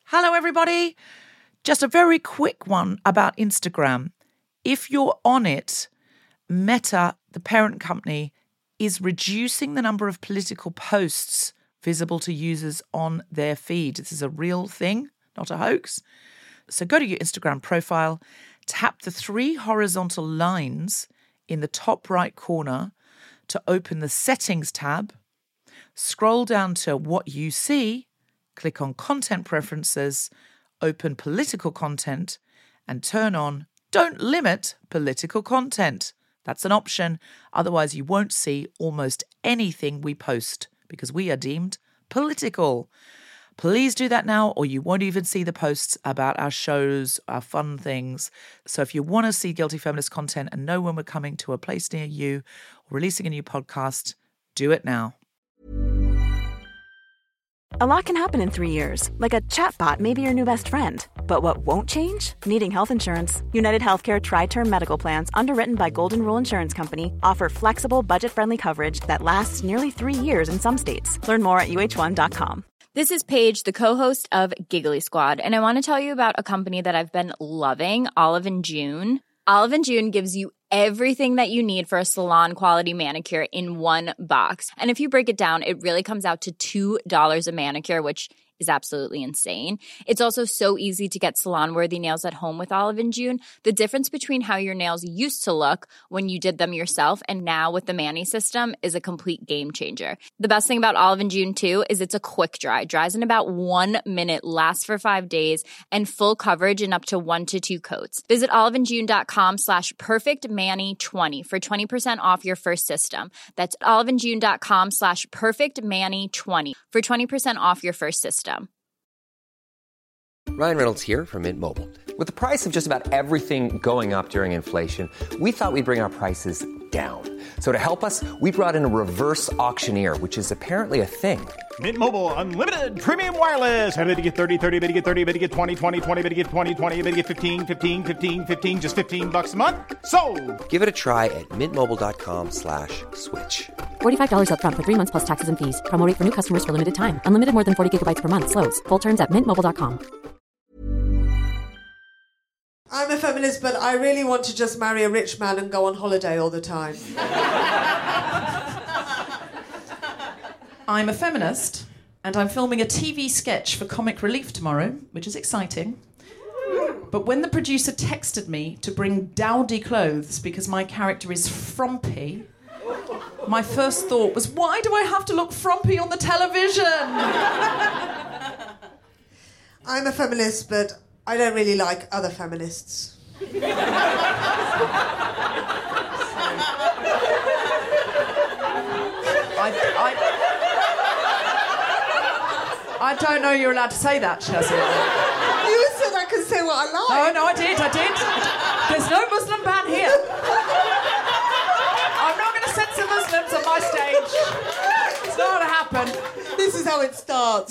Hello, everybody. Just a very quick one about Instagram. If you're on it, Meta, the parent company, is reducing the number of political posts visible to users on their feed. This is a real thing, not a hoax. So go to your Instagram profile, tap the 3 horizontal lines in the top right corner to open the Settings tab, scroll down to What You See, click on Content Preferences, open Political Content, and turn on Don't Limit Political Content. That's an option. Otherwise, you won't see almost anything we post because we are deemed political. Please do that now, or you won't even see the posts about our shows, our fun things. So if you want to see Guilty Feminist content and know when we're coming to a place near you or releasing a new podcast, do it now. A lot can happen in 3 years, like a chatbot may be your new best friend. But what won't change? Needing health insurance. United Healthcare Tri-Term Medical Plans, underwritten by Golden Rule Insurance Company, offer flexible, budget-friendly coverage that lasts nearly 3 years in some states. Learn more at uh1.com. This is Paige, the co-host of Giggly Squad, and I want to tell you about a company that I've been loving, Olive & June. Olive & June gives you everything that you need for a salon-quality manicure in one box. And if you break it down, it really comes out to $2 a manicure, which is absolutely insane. It's also so easy to get salon-worthy nails at home with Olive & June. The difference between how your nails used to look when you did them yourself and now with the Mani system is a complete game changer. The best thing about Olive & June, too, is it's a quick dry. Dries in about 1 minute, lasts for 5 days, and full coverage in up to 1 to 2 coats. Visit oliveandjune.com/perfectmani20 for 20% off your first system. That's oliveandjune.com/perfectmani20 for 20% off your first system. Ryan Reynolds here from Mint Mobile. With the price of just about everything going up during inflation, we thought we'd bring our prices down. So to help us, we brought in a reverse auctioneer, which is apparently a thing. Mint Mobile Unlimited Premium Wireless. How to get 30, 30, bit to get 30, bit to get 20, 20, 20, bit to get 20, 20, bit to get 15, 15, 15, 15, just $15 a month? Sold! Give it a try at mintmobile.com/switch. $45 up front for 3 months plus taxes and fees. Promo rate for new customers for limited time. Unlimited more than 40 gigabytes per month. Slows full terms at mintmobile.com. I'm a feminist, but I really want to just marry a rich man and go on holiday all the time. I'm a feminist, and I'm filming a TV sketch for Comic Relief tomorrow, which is exciting. But when the producer texted me to bring dowdy clothes because my character is frumpy, my first thought was, why do I have to look frumpy on the television? I'm a feminist, but I don't really like other feminists. I don't know you're allowed to say that, Shazia. You said I could say what I like. No, I did. There's no Muslim ban here. I'm not going to censor Muslims on my stage. It's not going to happen. This is how it starts.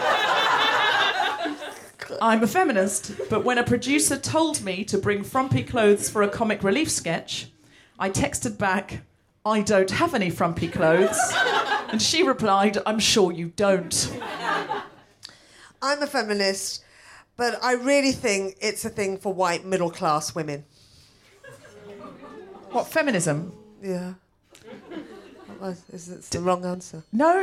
I'm a feminist, but when a producer told me to bring frumpy clothes for a Comic Relief sketch, I texted back, I don't have any frumpy clothes. And she replied, I'm sure you don't. I'm a feminist, but I really think it's a thing for white middle-class women. What, feminism? Yeah. Is it the wrong answer? No.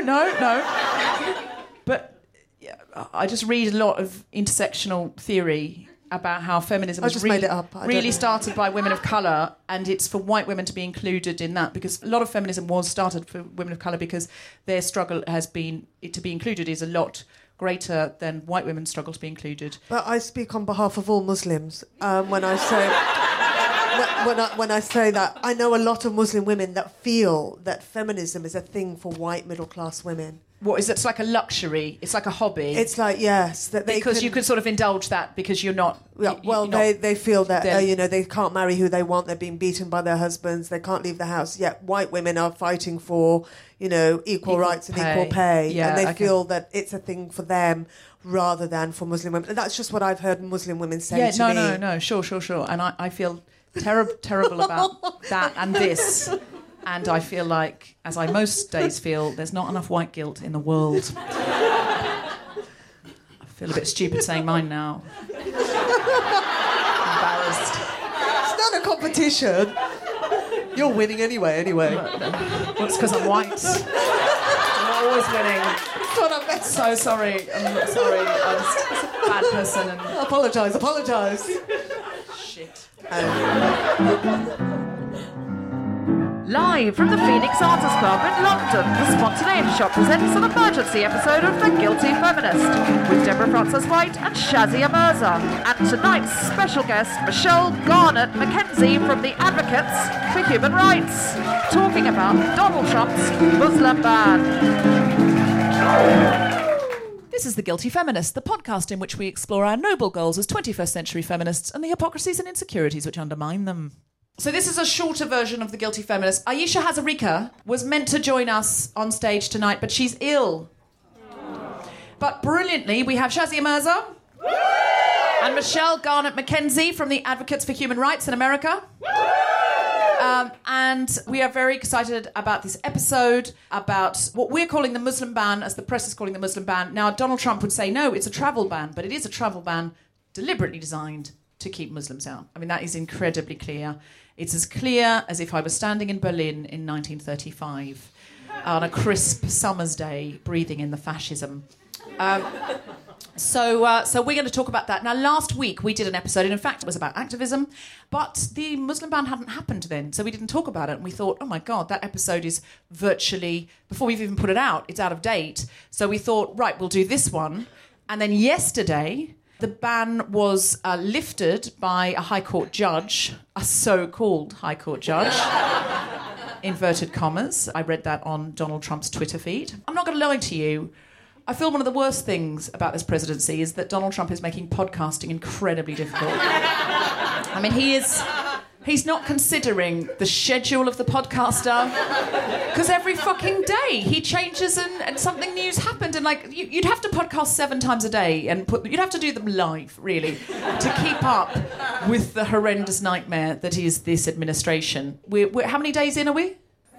But yeah, I just read a lot of intersectional theory about how feminism was made it up. really started by women of colour, and it's for white women to be included in that, because a lot of feminism was started for women of colour because their struggle has been to be included is a lot greater than white women's struggle to be included. But I speak on behalf of all Muslims when I say when I say that. I know a lot of Muslim women that feel that feminism is a thing for white middle class women. What is it? It's like a luxury. It's like a hobby. It's like, yes, that they because you could sort of indulge that because you're not. Yeah, well, they feel that they can't marry who they want. They're being beaten by their husbands. They can't leave the house. Yet white women are fighting for equal rights and equal pay, and they feel that it's a thing for them rather than for Muslim women. And that's just what I've heard Muslim women say to me. No, sure. And I feel terrible about that and this. And I feel like, as I most days feel, there's not enough white guilt in the world. I feel a bit stupid saying mine now. Embarrassed. It's not a competition. You're winning anyway. Well, it's because I'm white. I'm always winning. That's what I meant. So sorry. I'm sorry. I'm just a bad person. And... Apologise. Shit. Live from the Phoenix Artists Club in London, the Spontaneity Shop presents an emergency episode of The Guilty Feminist with Deborah Frances-White and Shazia Mirza. And tonight's special guest, Michelle Garnett Mackenzie from the Advocates for Human Rights, talking about Donald Trump's Muslim ban. This is The Guilty Feminist, the podcast in which we explore our noble goals as 21st century feminists and the hypocrisies and insecurities which undermine them. So this is a shorter version of The Guilty Feminist. Ayesha Hazarika was meant to join us on stage tonight, but she's ill. But brilliantly, we have Shazia Mirza and Michelle Garnett Mackenzie from the Advocates for Human Rights in America. And we are very excited about this episode, about what we're calling the Muslim ban, as the press is calling the Muslim ban. Now, Donald Trump would say, no, it's a travel ban, but it is a travel ban deliberately designed to keep Muslims out. I mean, that is incredibly clear. It's as clear as if I was standing in Berlin in 1935 on a crisp summer's day, breathing in the fascism. So we're going to talk about that. Now, last week we did an episode, and in fact it was about activism, but the Muslim ban hadn't happened then, so we didn't talk about it, and we thought, oh my God, that episode is virtually, before we've even put it out, it's out of date. So we thought, right, we'll do this one. And then yesterday, the ban was lifted by a High Court judge, a so-called High Court judge, inverted commas. I read that on Donald Trump's Twitter feed. I'm not going to lie to you. I feel one of the worst things about this presidency is that Donald Trump is making podcasting incredibly difficult. I mean, he's not considering the schedule of the podcaster, because every fucking day he changes and something new's happened, and like you'd have to podcast 7 times a day and you'd have to do them live, really, to keep up with the horrendous nightmare that is this administration. We're how many days in are we?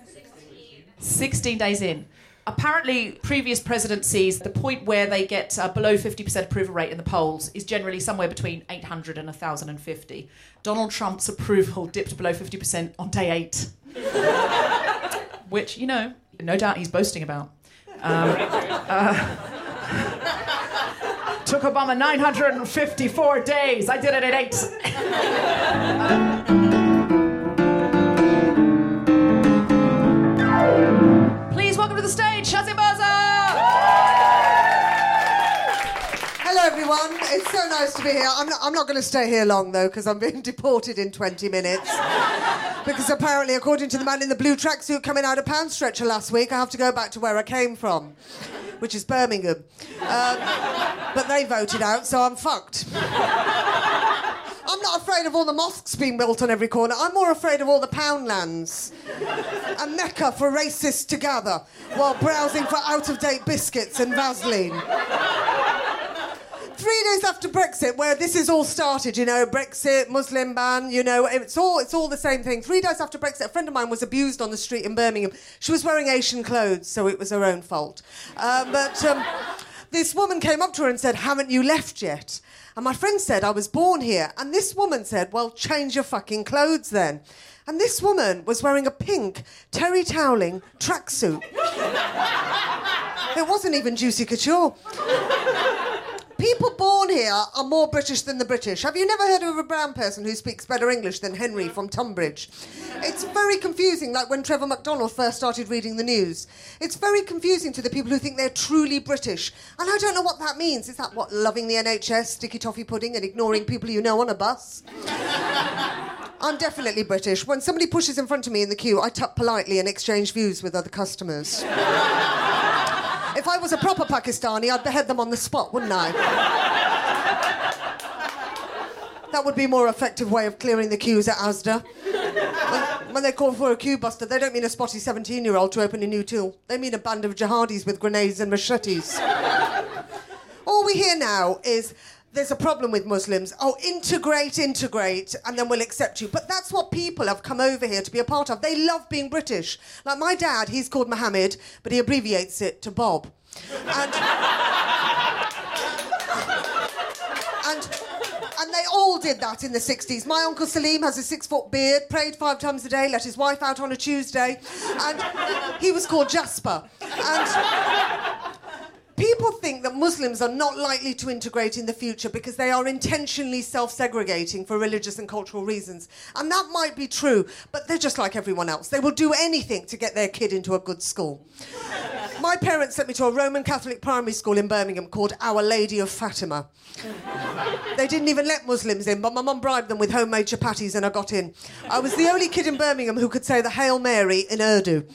16 days in. Apparently, previous presidencies, the point where they get below 50% approval rate in the polls is generally somewhere between 800 and 1,050. Donald Trump's approval dipped below 50% on day 8. Which, no doubt he's boasting about. Took Obama 954 days. I did it at 8. Welcome to the stage, Shazia Mirza! Hello, everyone. It's so nice to be here. I'm not going to stay here long, though, because I'm being deported in 20 minutes. Because apparently, according to the man in the blue tracksuit coming out of Pound Stretcher last week, I have to go back to where I came from, which is Birmingham. But they voted out, so I'm fucked. I'm not afraid of all the mosques being built on every corner. I'm more afraid of all the Poundlands. A mecca for racists to gather while browsing for out-of-date biscuits and Vaseline. 3 days after Brexit, where this is all started, Brexit, Muslim ban, it's all the same thing. 3 days after Brexit, a friend of mine was abused on the street in Birmingham. She was wearing Asian clothes, so it was her own fault. But this woman came up to her and said, "Haven't you left yet?" And my friend said, "I was born here." And this woman said, "Well, change your fucking clothes then." And this woman was wearing a pink terry toweling tracksuit. It wasn't even Juicy Couture. People born here are more British than the British. Have you never heard of a brown person who speaks better English than Henry from Tunbridge? It's very confusing, like when Trevor McDonald first started reading the news. It's very confusing to the people who think they're truly British. And I don't know what that means. Is that what, loving the NHS, sticky toffee pudding and ignoring people you know on a bus? I'm definitely British. When somebody pushes in front of me in the queue, I tap politely and exchange views with other customers. If I was a proper Pakistani, I'd behead them on the spot, wouldn't I? That would be a more effective way of clearing the queues at Asda. When they call for a queue buster, they don't mean a spotty 17-year-old to open a new till. They mean a band of jihadis with grenades and machetes. All we hear now is, there's a problem with Muslims. Oh, integrate, and then we'll accept you. But that's what people have come over here to be a part of. They love being British. Like my dad, he's called Mohammed, but he abbreviates it to Bob. And they all did that in the 60s. My Uncle Salim has a 6-foot beard, prayed 5 times a day, let his wife out on a Tuesday, and he was called Jasper. And people think that Muslims are not likely to integrate in the future because they are intentionally self-segregating for religious and cultural reasons. And that might be true, but they're just like everyone else. They will do anything to get their kid into a good school. My parents sent me to a Roman Catholic primary school in Birmingham called Our Lady of Fatima. They didn't even let Muslims in, but my mum bribed them with homemade chapatis and I got in. I was the only kid in Birmingham who could say the Hail Mary in Urdu.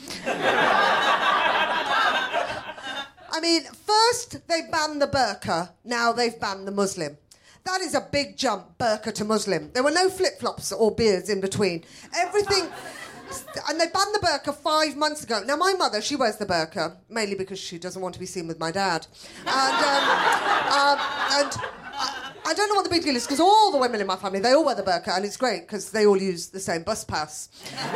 I mean, first they banned the burqa, now they've banned the Muslim. That is a big jump, burqa to Muslim. There were no flip-flops or beards in between. Everything... And they banned the burqa 5 months ago. Now, my mother, she wears the burqa, mainly because she doesn't want to be seen with my dad. And I don't know what the big deal is, because all the women in my family, they all wear the burqa, and it's great, because they all use the same bus pass.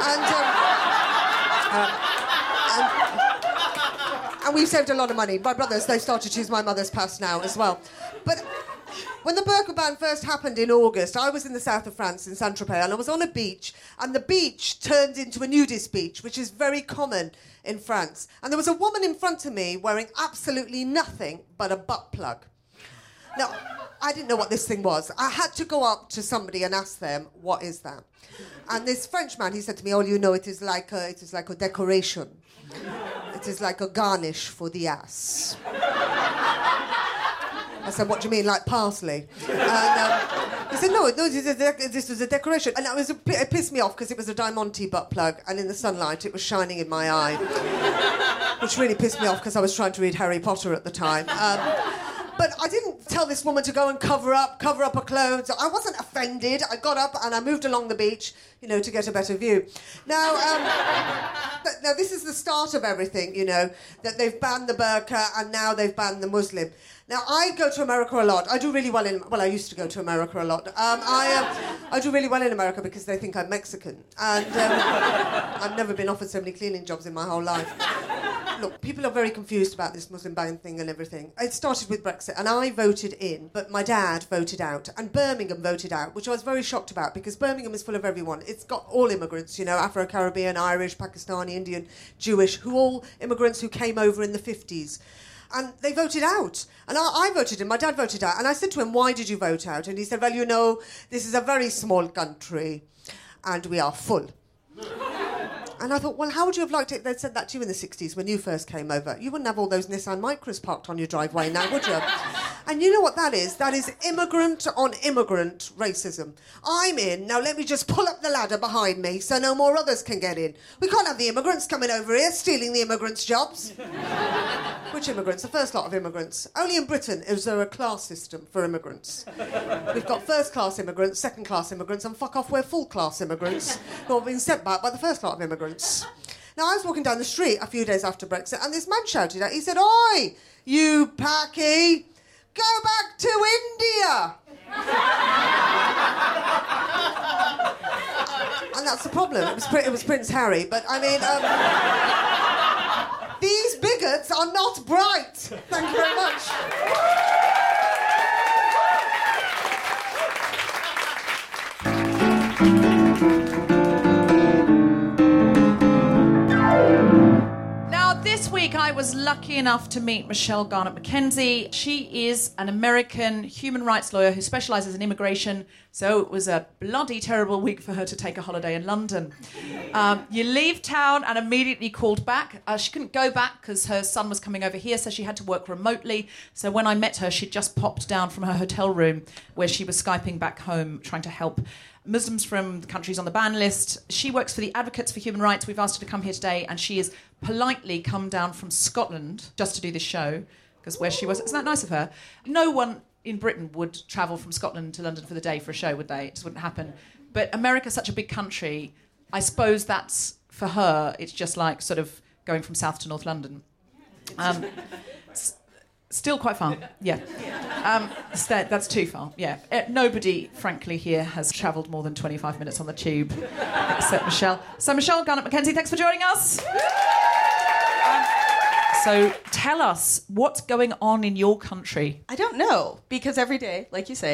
And we've saved a lot of money. My brothers, they started to use my mother's pass now as well. But when the burqa ban first happened in August, I was in the south of France, in Saint-Tropez, and I was on a beach, and the beach turned into a nudist beach, which is very common in France. And there was a woman in front of me wearing absolutely nothing but a butt plug. Now, I didn't know what this thing was. I had to go up to somebody and ask them, what is that? And this Frenchman, he said to me, oh, you know, it is like a decoration. It is like a garnish for the ass. I said, what do you mean, like parsley? And he said, no, this was a decoration. And it pissed me off because it was a Diamante butt plug, and in the sunlight it was shining in my eye, which really pissed me off because I was trying to read Harry Potter at the time. But I didn't tell this woman to go and cover up her clothes. I wasn't offended. I got up and I moved along the beach, you know, to get a better view. Now, now this is the start of everything, you know, that they've banned the burqa and now they've banned the Muslim. Now, I go to America a lot. I do really well in... Well, I used to go to America a lot. I do really well in America because they think I'm Mexican. And I've never been offered so many cleaning jobs in my whole life. Look, people are very confused about this Muslim ban thing and everything. It started with Brexit, and I voted in, but my dad voted out, and Birmingham voted out, which I was very shocked about, because Birmingham is full of everyone. It's got all immigrants, you know, Afro-Caribbean, Irish, Pakistani, Indian, Jewish, all immigrants who came over in the 50s. And they voted out. And I voted in, my dad voted out. And I said to him, why did you vote out? And he said, well, you know, this is a very small country, and we are full. And I thought, well, how would you have liked it if they'd said that to you in the 60s when you first came over? You wouldn't have all those Nissan Micras parked on your driveway now, would you? And you know what that is? That is immigrant on immigrant racism. I'm in, now let me just pull up the ladder behind me so no more others can get in. We can't have the immigrants coming over here stealing the immigrants' jobs. Which immigrants? The first lot of immigrants. Only in Britain is there a class system for immigrants. We've got first-class immigrants, second-class immigrants, and fuck off, we're full-class immigrants who have been sent back by the first lot of immigrants. Now, I was walking down the street a few days after Brexit, and this man shouted out, he said, oi, you Paki, go back to India! And that's the problem. It was Prince Harry, but I mean, these bigots are not bright. Thank you very much. This week I was lucky enough to meet Michelle Garnett Mackenzie. She is an American human rights lawyer who specialises in immigration, so it was a bloody terrible week for her to take a holiday in London. You leave town and immediately called back. She couldn't go back because her son was coming over here, so she had to work remotely. So when I met her, she'd just popped down from her hotel room where she was Skyping back home, trying to help Muslims from the countries on the ban list. She works for the Advocates for Human Rights. We've asked her to come here today, and she has politely come down from Scotland just to do this show, because where she was... Isn't that nice of her? No one in Britain would travel from Scotland to London for the day for a show, would they? It just wouldn't happen. But America's such a big country, I suppose that's, for her, it's just like sort of going from South to North London. Still quite far, yeah. That's too far, yeah. Nobody, frankly, here has travelled more than 25 minutes on the tube, except Michelle. So, Michelle Garnett Mackenzie, thanks for joining us. So, tell us, what's going on in your country? I don't know, because every day, like you say,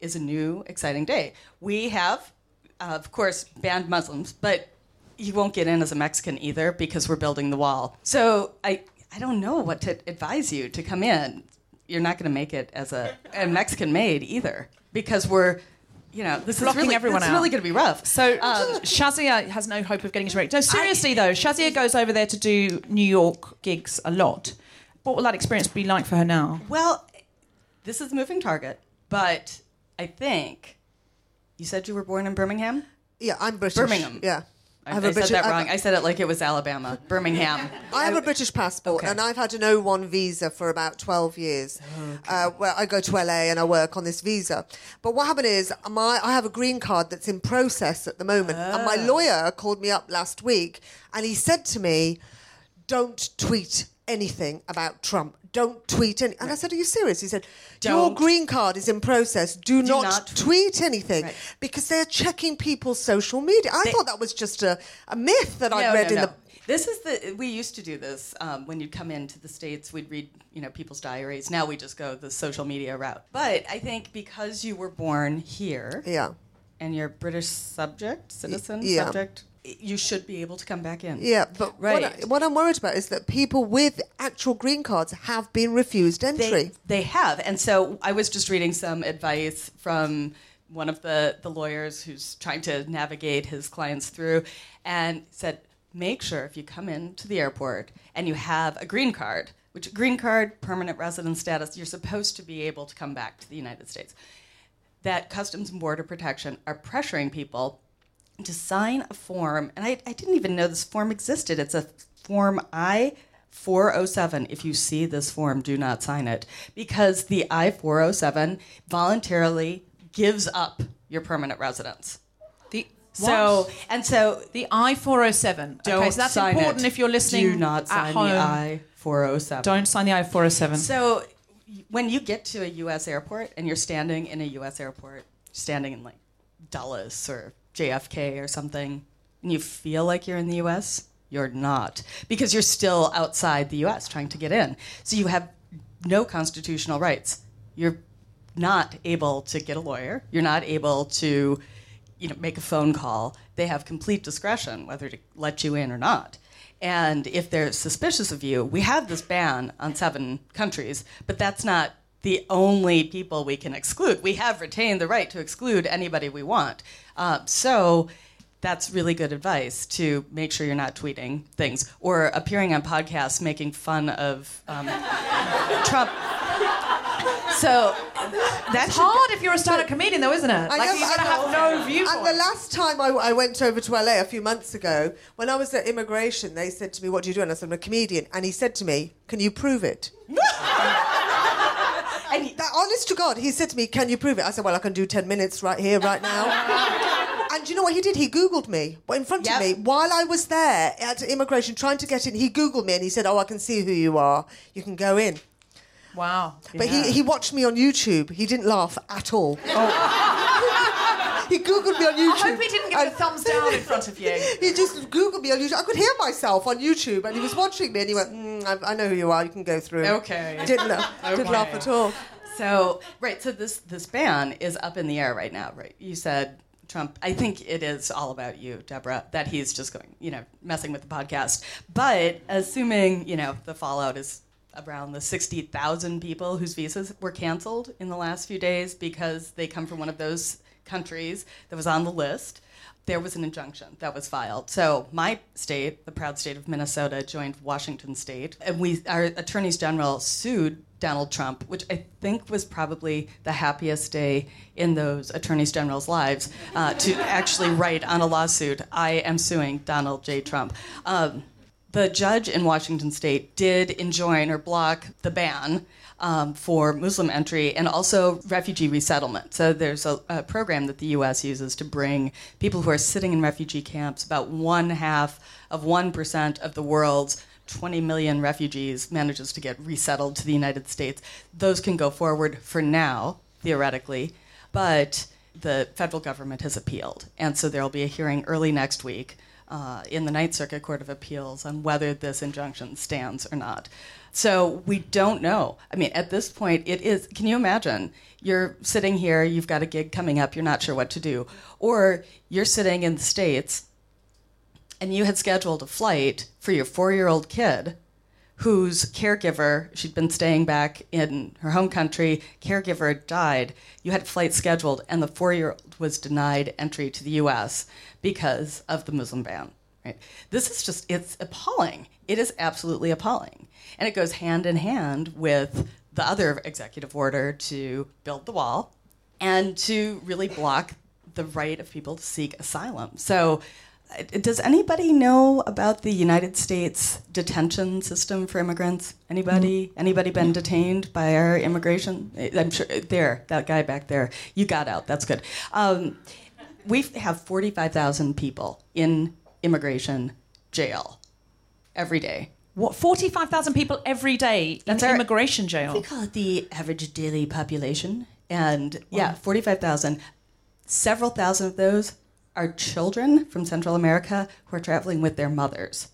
is a new, exciting day. We have, of course, banned Muslims, but you won't get in as a Mexican either because we're building the wall. So I don't know what to advise you to come in. You're not going to make it as a Mexican maid either because we're, this is really going to be rough. So Shazia has no hope of getting into it. No, seriously though, Shazia goes over there to do New York gigs a lot. What will that experience be like for her now? Well, this is a moving target, but I think you said you were born in Birmingham? Yeah, I'm British. Birmingham. Yeah. I said that wrong. I said it like it was Alabama. Birmingham. I have a British passport, and I've had an O1 visa for about 12 years, where I go to LA and I work on this visa. But what happened is I have a green card that's in process at the moment, and my lawyer called me up last week, and he said to me, don't tweet anything about Trump. Don't tweet any. And I said, are you serious? He said, your green card is in process. Do not tweet anything because they're checking people's social media. I thought that was just a myth that I'd read in the... This is we used to do this when you'd come into the States. We'd read, people's diaries. Now we just go the social media route. But I think because you were born here, and you're British citizen, you should be able to come back in. Yeah, but what I'm worried about is that people with actual green cards have been refused entry. They have. And so I was just reading some advice from one of the lawyers who's trying to navigate his clients through and said, make sure if you come into the airport and you have a green card, which green card, permanent resident status, you're supposed to be able to come back to the United States, that Customs and Border Protection are pressuring people to sign a form, and I didn't even know this form existed. It's a form I-407. If you see this form, do not sign it, because the I-407 voluntarily gives up your permanent residence. The I-407. Don't so that's sign important it. If you're listening do not sign at home. The I-407. Don't sign the I-407. So when you get to a U.S. airport and you're standing in a U.S. airport, standing in like Dulles or JFK or something, and you feel like you're in the U.S., you're not, because you're still outside the U.S. trying to get in. So you have no constitutional rights. You're not able to get a lawyer. You're not able to, make a phone call. They have complete discretion whether to let you in or not. And if they're suspicious of you, we have this ban on 7 countries, but that's not the only people we can exclude. We have retained the right to exclude anybody we want. So that's really good advice, to make sure you're not tweeting things or appearing on podcasts making fun of Trump. So that's hard if you're a stand-up comedian, though, isn't it? You're going to have no viewpoint. And the last time I went over to LA a few months ago, when I was at immigration, they said to me, what do you do? And I said, I'm a comedian. And he said to me, can you prove it? And honest to God, he said to me, can you prove it? I said, well, I can do 10 minutes right here, right now. And you know what he did? He Googled me in front of me while I was there at immigration trying to get in. He Googled me and he said, I can see who you are. You can go in. Wow. But he watched me on YouTube. He didn't laugh at all. He Googled me on YouTube. I hope he didn't give you a thumbs down in front of you. He just Googled me on YouTube. I could hear myself on YouTube, and he was watching me, and he went, I know who you are. You can go through. Okay. Didn't laugh at all. So this ban is up in the air right now, right? You said Trump. I think it is all about you, Deborah, that he's just going, messing with the podcast. But assuming, the fallout is around the 60,000 people whose visas were canceled in the last few days because they come from one of those countries that was on the list, there was an injunction that was filed. So my state, the proud state of Minnesota, joined Washington State, and our attorneys general sued Donald Trump, which I think was probably the happiest day in those attorneys general's lives, to actually write on a lawsuit, I am suing Donald J. Trump. The judge in Washington State did enjoin or block the ban for Muslim entry and also refugee resettlement. So there's a program that the U.S. uses to bring people who are sitting in refugee camps, about 0.5% of the world's 20 million refugees manages to get resettled to the United States. Those can go forward for now, theoretically, but the federal government has appealed. And so there will be a hearing early next week in the Ninth Circuit Court of Appeals on whether this injunction stands or not. So we don't know. I mean, at this point, it is, can you imagine? You're sitting here, you've got a gig coming up, you're not sure what to do. Or you're sitting in the States and you had scheduled a flight for your 4-year-old kid whose caregiver, she'd been staying back in her home country, caregiver died. You had a flight scheduled and the 4-year-old was denied entry to the US because of the Muslim ban. Right? This is just, it's appalling. It is absolutely appalling. And it goes hand in hand with the other executive order to build the wall and to really block the right of people to seek asylum. So does anybody know about the United States detention system for immigrants? Anybody? Anybody been detained by our immigration? I'm sure, there, that guy back there. You got out, that's good. We have 45,000 people in immigration jail every day. What, 45,000 people every day in immigration jail? We call it the average daily population. And yeah, 45,000. Several thousand of those are children from Central America who are traveling with their mothers.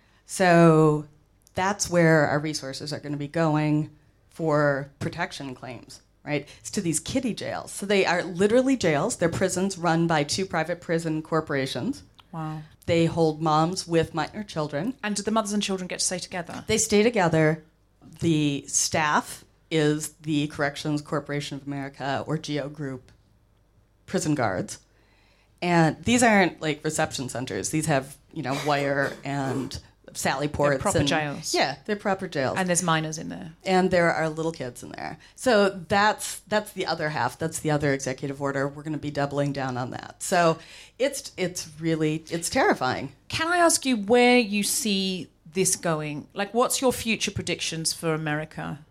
So that's where our resources are going to be going for protection claims, right? It's to these kiddie jails. So they are literally jails. They're prisons run by 2 private prison corporations. Wow. They hold moms with minor children. And do the mothers and children get to stay together? They stay together. The staff is the Corrections Corporation of America, or GEO Group, prison guards. And these aren't like reception centers. These have, wire and sally ports. They're proper jails. Yeah, they're proper jails. And there's minors in there. And there are little kids in there. So that's the other half. That's the other executive order. We're going to be doubling down on that. So it's terrifying. Can I ask you where you see this going? Like, what's your future predictions for America?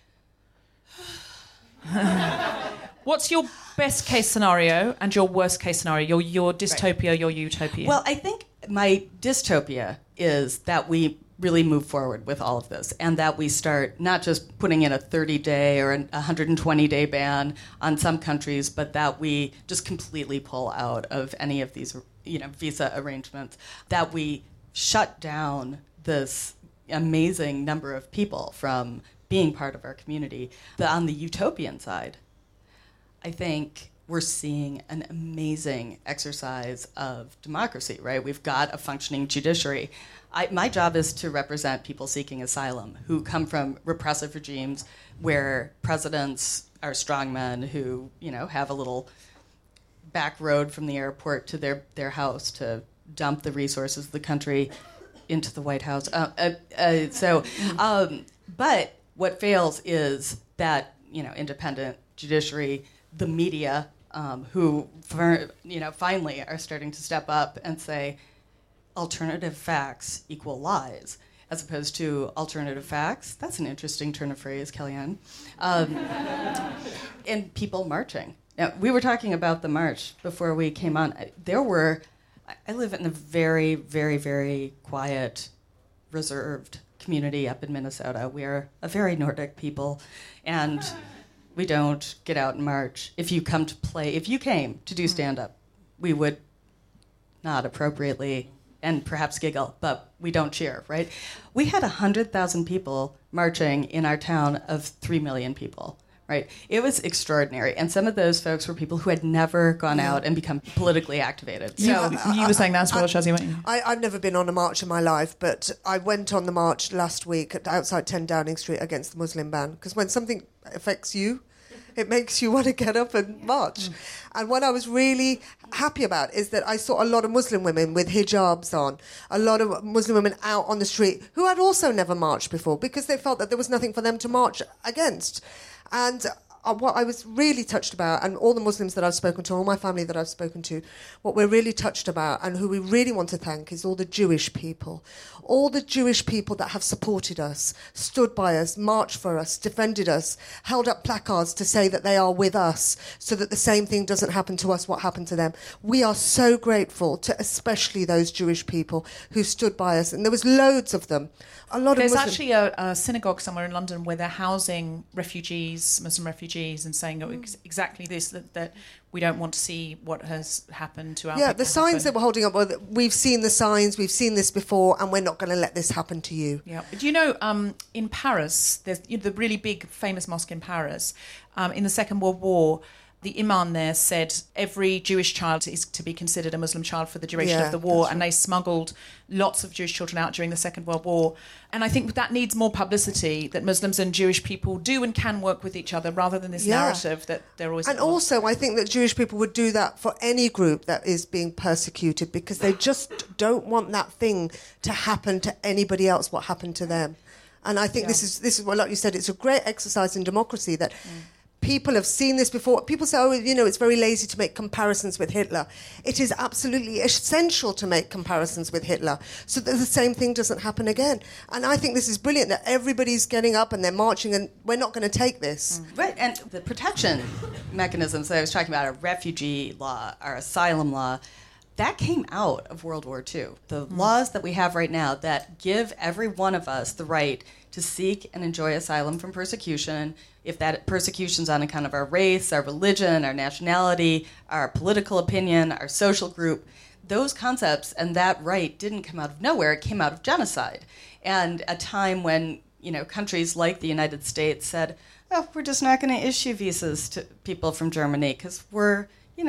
What's your best case scenario and your worst case scenario? Your dystopia, right. Your utopia? Well, I think my dystopia is that we really move forward with all of this and that we start not just putting in a 30-day or a 120-day ban on some countries, but that we just completely pull out of any of these, visa arrangements, that we shut down this amazing number of people from being part of our community. On the utopian side, I think we're seeing an amazing exercise of democracy, right? We've got a functioning judiciary. My job is to represent people seeking asylum who come from repressive regimes where presidents are strongmen who, have a little back road from the airport to their house to dump the resources of the country into the White House. But what fails is that, independent judiciary, the media, who finally are starting to step up and say alternative facts equal lies, as opposed to alternative facts. That's an interesting turn of phrase, Kellyanne. And people marching. Now, we were talking about the march before we came on. I live in a very, very, very quiet, reserved community up in Minnesota. We are a very Nordic people, and we don't get out and march. If you came to do stand-up, we would not appropriately and perhaps giggle, but we don't cheer, right? We had 100,000 people marching in our town of 3 million people, right? It was extraordinary. And some of those folks were people who had never gone out and become politically activated. So you were saying that as well, Shazia? I've never been on a march in my life, but I went on the march last week outside 10 Downing Street against the Muslim ban, because when something affects you, it makes you want to get up and march. And what I was really happy about is that I saw a lot of Muslim women with hijabs on, a lot of Muslim women out on the street who had also never marched before because they felt that there was nothing for them to march against. And what I was really touched about, and all the Muslims that I've spoken to, all my family that I've spoken to, what we're really touched about and who we really want to thank is all the Jewish people that have supported us, stood by us, marched for us, defended us, held up placards to say that they are with us so that the same thing doesn't happen to us what happened to them. We are so grateful to especially those Jewish people who stood by us, and there was loads of them. There's actually a synagogue somewhere in London where they're housing Muslim refugees refugees and saying exactly this, that we don't want to see what has happened to our people. Yeah, the signs that we're holding up, we've seen the signs, we've seen this before, and we're not going to let this happen to you. Yeah. Do you know, in Paris, there's the really big famous mosque in Paris, in the Second World War, the imam there said every Jewish child is to be considered a Muslim child for the duration of the war, and they smuggled lots of Jewish children out during the Second World War. And I think that needs more publicity, that Muslims and Jewish people do and can work with each other, rather than this narrative that they're always... And also, I think that Jewish people would do that for any group that is being persecuted, because they just don't want that thing to happen to anybody else, what happened to them. And I think this is what, like you said, it's a great exercise in democracy that... People have seen this before. People say, it's very lazy to make comparisons with Hitler. It is absolutely essential to make comparisons with Hitler so that the same thing doesn't happen again. And I think this is brilliant that everybody's getting up and they're marching, and we're not going to take this. Right, and the protection mechanisms that I was talking about, our refugee law, our asylum law, that came out of World War II. The laws that we have right now that give every one of us the right to seek and enjoy asylum from persecution, if that persecution's on account of our race, our religion, our nationality, our political opinion, our social group, those concepts and that right didn't come out of nowhere. It came out of genocide. And a time when, countries like the United States said, oh, we're just not going to issue visas to people from Germany because we're,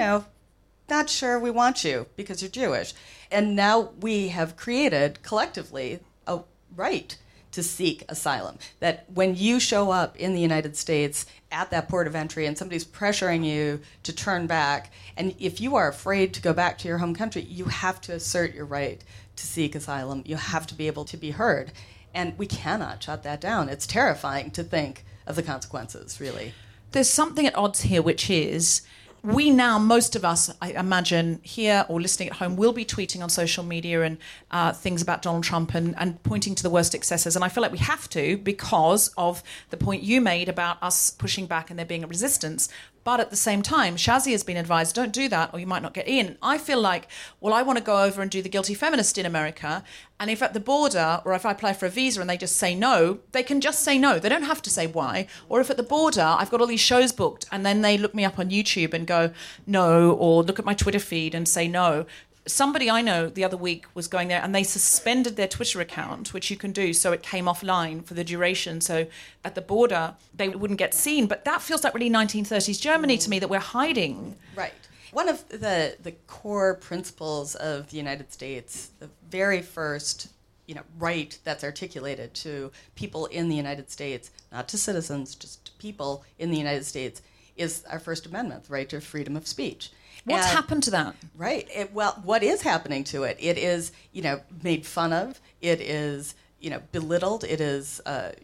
not sure we want you because you're Jewish. And now we have created collectively a right to seek asylum. That when you show up in the United States at that port of entry and somebody's pressuring you to turn back, and if you are afraid to go back to your home country, you have to assert your right to seek asylum. You have to be able to be heard. And we cannot shut that down. It's terrifying to think of the consequences, really. There's something at odds here, which is... we now, most of us, I imagine, here or listening at home, will be tweeting on social media and things about Donald Trump and pointing to the worst excesses. And I feel like we have to because of the point you made about us pushing back and there being a resistance. But at the same time, Shazia has been advised, don't do that or you might not get in. I feel like, well, I want to go over and do the Guilty Feminist in America. And if at the border or if I apply for a visa and they just say no, they can just say no. They don't have to say why. Or if at the border, I've got all these shows booked and then they look me up on YouTube and go no, or look at my Twitter feed and say no. Somebody I know the other week was going there and they suspended their Twitter account, which you can do, so it came offline for the duration. So at the border, they wouldn't get seen. But that feels like really 1930s Germany to me, that we're hiding. Right. One of the core principles of the United States, the very first right that's articulated to people in the United States, not to citizens, just to people in the United States, is our First Amendment, the right to freedom of speech. What's happened to that? Right. What is happening to it? It is, made fun of. It is, belittled. It is,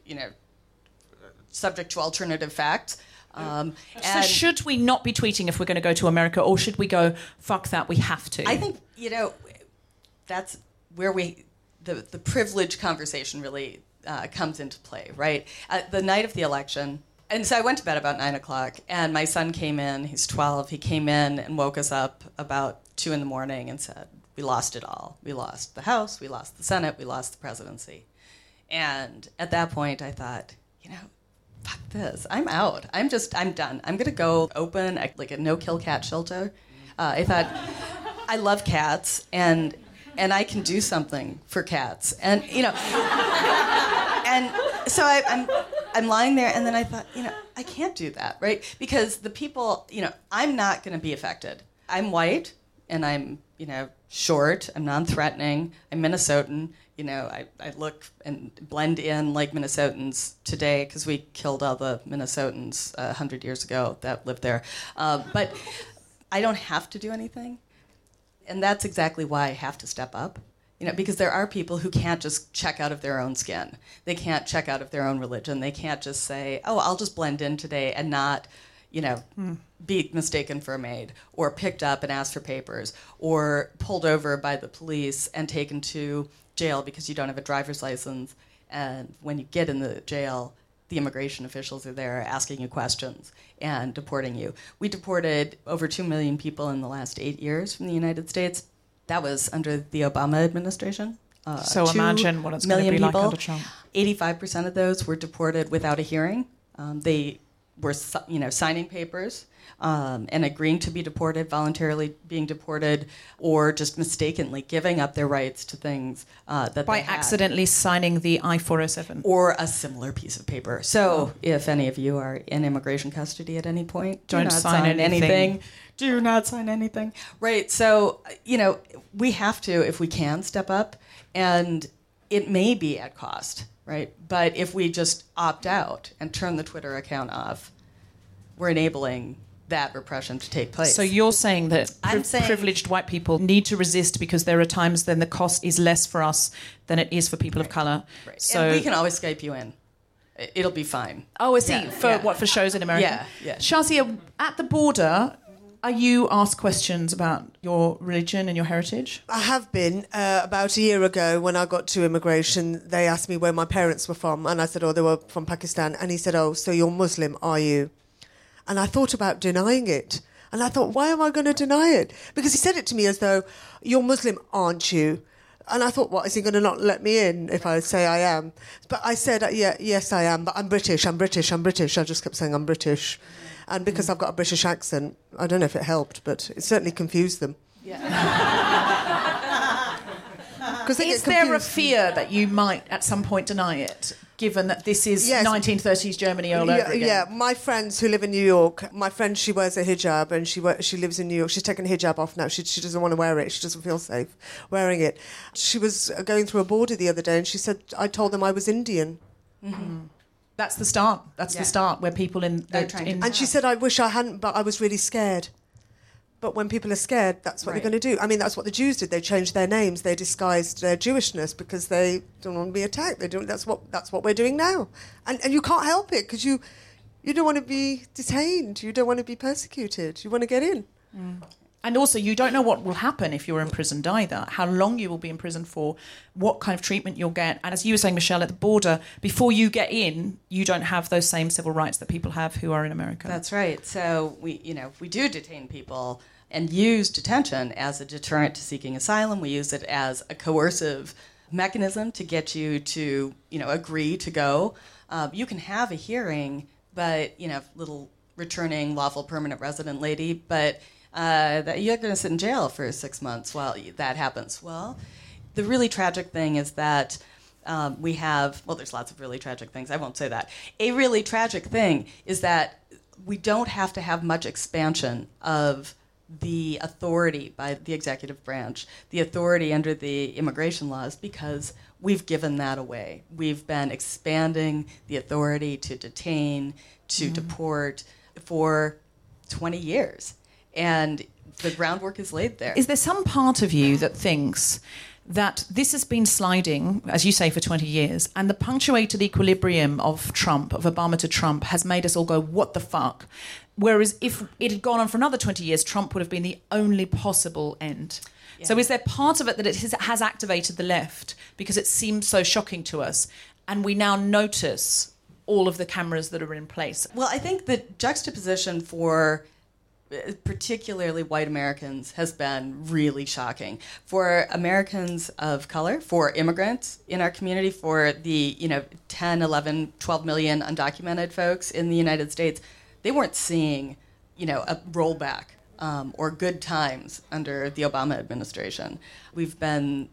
subject to alternative facts. So should we not be tweeting if we're going to go to America, or should we go, fuck that, we have to? I think, that's where the privilege conversation really comes into play, right? The night of the election... And so I went to bed about 9 o'clock, and my son came in. He's 12. He came in and woke us up about 2 in the morning and said, we lost it all. We lost the House, we lost the Senate, we lost the presidency. And at that point, I thought, fuck this. I'm out. I'm done. I'm going to go open a no-kill cat shelter. I thought, I love cats, and I can do something for cats. And, and so I'm lying there, and then I thought, I can't do that, right? Because the people, I'm not going to be affected. I'm white, and I'm, short. I'm non-threatening. I'm Minnesotan. I look and blend in like Minnesotans today because we killed all the Minnesotans 100 years ago that lived there. But I don't have to do anything, and that's exactly why I have to step up. Because there are people who can't just check out of their own skin. They can't check out of their own religion. They can't just say, oh, I'll just blend in today and not, be mistaken for a maid or picked up and asked for papers or pulled over by the police and taken to jail because you don't have a driver's license. And when you get in the jail, the immigration officials are there asking you questions and deporting you. We deported over 2 million people in the last 8 years from the United States. That was under the Obama administration. So imagine what it's going to be like under Trump. 85% of those were deported without a hearing. They were, signing papers and agreeing to be deported, voluntarily being deported, or just mistakenly giving up their rights to things that by they had. accidentally signing the I-407 or a similar piece of paper. So, if any of you are in immigration custody at any point, don't sign anything. Do not sign anything. Right. So, we have to, if we can, step up, and it may be at cost, right? But if we just opt out and turn the Twitter account off, we're enabling that repression to take place. So you're saying that privileged white people need to resist because there are times then the cost is less for us than it is for people of colour. Right. So and we can always Skype you in. It'll be fine. Oh, I see. For shows in America? Yeah. Shazia, at the border, are you asked questions about your religion and your heritage? I have been. About a year ago, when I got to immigration, they asked me where my parents were from, and I said, they were from Pakistan. And he said, so you're Muslim, are you? And I thought about denying it. And I thought, why am I going to deny it? Because he said it to me as though, you're Muslim, aren't you? And I thought, what, is he going to not let me in if I say I am? But I said, yes, I am, but I'm British. I just kept saying I'm British. And because I've got a British accent, I don't know if it helped, but it certainly confused them. Yeah. Is there a fear that you might at some point deny it, given that this is 1930s Germany all over again? Yeah, my friends who live in New York, my friend, she wears a hijab and she lives in New York. She's taken hijab off now. She doesn't want to wear it. She doesn't feel safe wearing it. She was going through a border the other day and she said, I told them I was Indian. Mm-hmm. That's the start. That's the start where people And she said, I wish I hadn't, but I was really scared. But when people are scared, that's what they're going to do. I mean, that's what the Jews did. They changed their names. They disguised their Jewishness because they don't want to be attacked. That's what we're doing now. And you can't help it because you don't want to be detained. You don't want to be persecuted. You want to get in. Mm. And also, you don't know what will happen if you're imprisoned either, how long you will be in prison for, what kind of treatment you'll get. And as you were saying, Michelle, at the border, before you get in, you don't have those same civil rights that people have who are in America. That's right. So we do detain people and use detention as a deterrent to seeking asylum. We use it as a coercive mechanism to get you to, agree to go. You can have a hearing, but, little returning lawful permanent resident lady, but that you're going to sit in jail for 6 months while that happens. Well, the really tragic thing is that we have, there's lots of really tragic things. I won't say that. A really tragic thing is that we don't have to have much expansion of the authority by the executive branch, the authority under the immigration laws, because we've given that away. We've been expanding the authority to detain, to deport for 20 years. And the groundwork is laid there. Is there some part of you that thinks that this has been sliding, as you say, for 20 years, and the punctuated equilibrium of Obama to Trump, has made us all go, what the fuck? Whereas if it had gone on for another 20 years, Trump would have been the only possible end. Yeah. So is there part of it that it has activated the left because it seems so shocking to us, and we now notice all of the cameras that are in place? Well, I think the juxtaposition for particularly white Americans has been really shocking. For Americans of color, for immigrants in our community, for the 10, 11, 12 million undocumented folks in the United States, they weren't seeing a rollback or good times under the Obama administration. We've been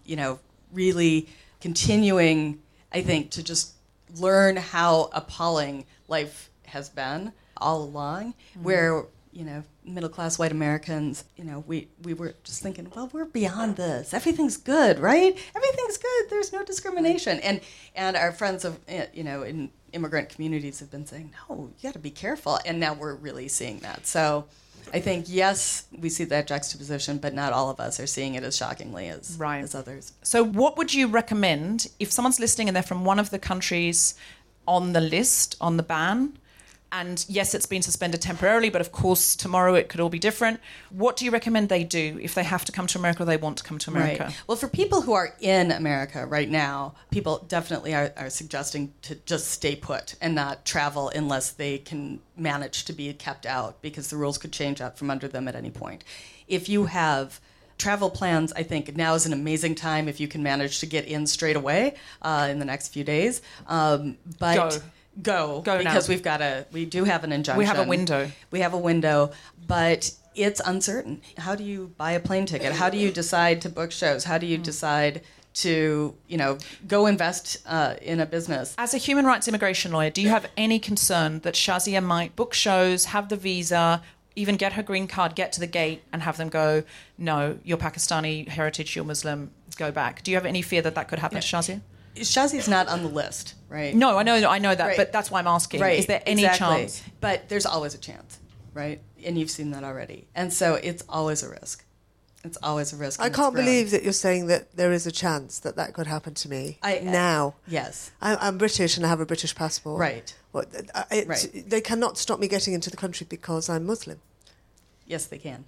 really continuing, I think, to just learn how appalling life has been all along, where middle-class white Americans, we were just thinking, well, we're beyond this. Everything's good, right? Everything's good. There's no discrimination. And our friends of, in immigrant communities have been saying, no, you got to be careful. And now we're really seeing that. So I think, yes, we see that juxtaposition, but not all of us are seeing it as shockingly as others. So what would you recommend if someone's listening and they're from one of the countries on the list, on the ban? And yes, it's been suspended temporarily, but of course, tomorrow it could all be different. What do you recommend they do if they have to come to America or they want to come to America? Right. Well, for people who are in America right now, people definitely are suggesting to just stay put and not travel unless they can manage to be kept out, because the rules could change out from under them at any point. If you have travel plans, I think now is an amazing time if you can manage to get in straight away in the next few days. go because we do have an injunction. We have a window. We have a window, but it's uncertain. How do you buy a plane ticket? How do you decide to book shows? How do you decide to, go invest in a business? As a human rights immigration lawyer, do you have any concern that Shazia might book shows, have the visa, even get her green card, get to the gate and have them go, no, you're Pakistani heritage, you're Muslim, go back? Do you have any fear that could happen to Shazia? Shazia's not on the list, right? No, I know that, right. But that's why I'm asking. Right. Is there any chance? But there's always a chance, right? And you've seen that already. And so it's always a risk. It's always a risk. I can't believe that you're saying that there is a chance that could happen to me now. Yes. I'm British and I have a British passport. Right. They cannot stop me getting into the country because I'm Muslim. Yes, they can.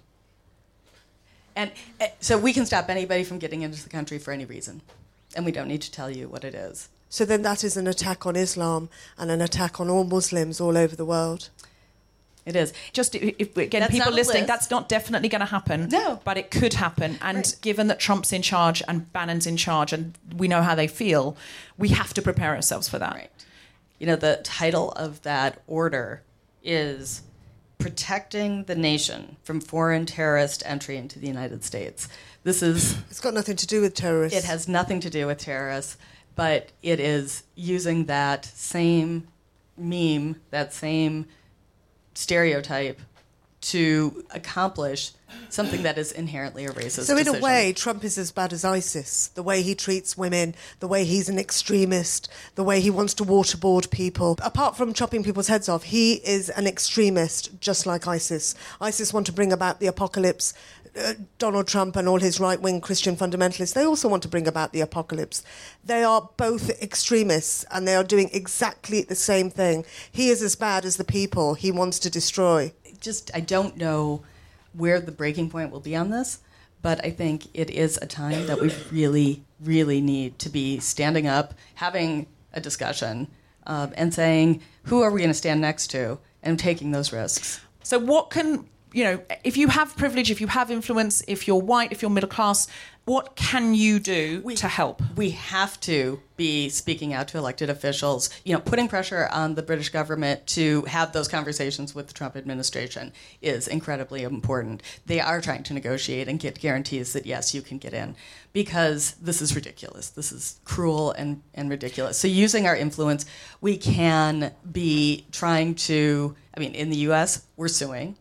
And so we can stop anybody from getting into the country for any reason. And we don't need to tell you what it is. So then that is an attack on Islam and an attack on all Muslims all over the world. It is. Just if again, people listening, that's not definitely going to happen. No. But it could happen. And given that Trump's in charge and Bannon's in charge and we know how they feel, we have to prepare ourselves for that. Right. The title of that order is Protecting the Nation from Foreign Terrorist Entry into the United States. It's got nothing to do with terrorists. It has nothing to do with terrorists, but it is using that same meme, that same stereotype to accomplish something that is inherently a racist So in decision. a way, Trump is as bad as ISIS. The way he treats women, the way he's an extremist, the way he wants to waterboard people. Apart from chopping people's heads off, he is an extremist just like ISIS. ISIS want to bring about the apocalypse. Donald Trump and all his right-wing Christian fundamentalists, they also want to bring about the apocalypse. They are both extremists and they are doing exactly the same thing. He is as bad as the people he wants to destroy. I don't know where the breaking point will be on this, but I think it is a time that we really, really need to be standing up, having a discussion, and saying, who are we going to stand next to, and taking those risks. So what can, if you have privilege, if you have influence, if you're white, if you're middle class, what can you do to help? We have to be speaking out to elected officials, putting pressure on the British government to have those conversations with the Trump administration is incredibly important. They are trying to negotiate and get guarantees that, yes, you can get in, because this is ridiculous. This is cruel and ridiculous. So using our influence, we can be trying to, in the U.S., we're suing.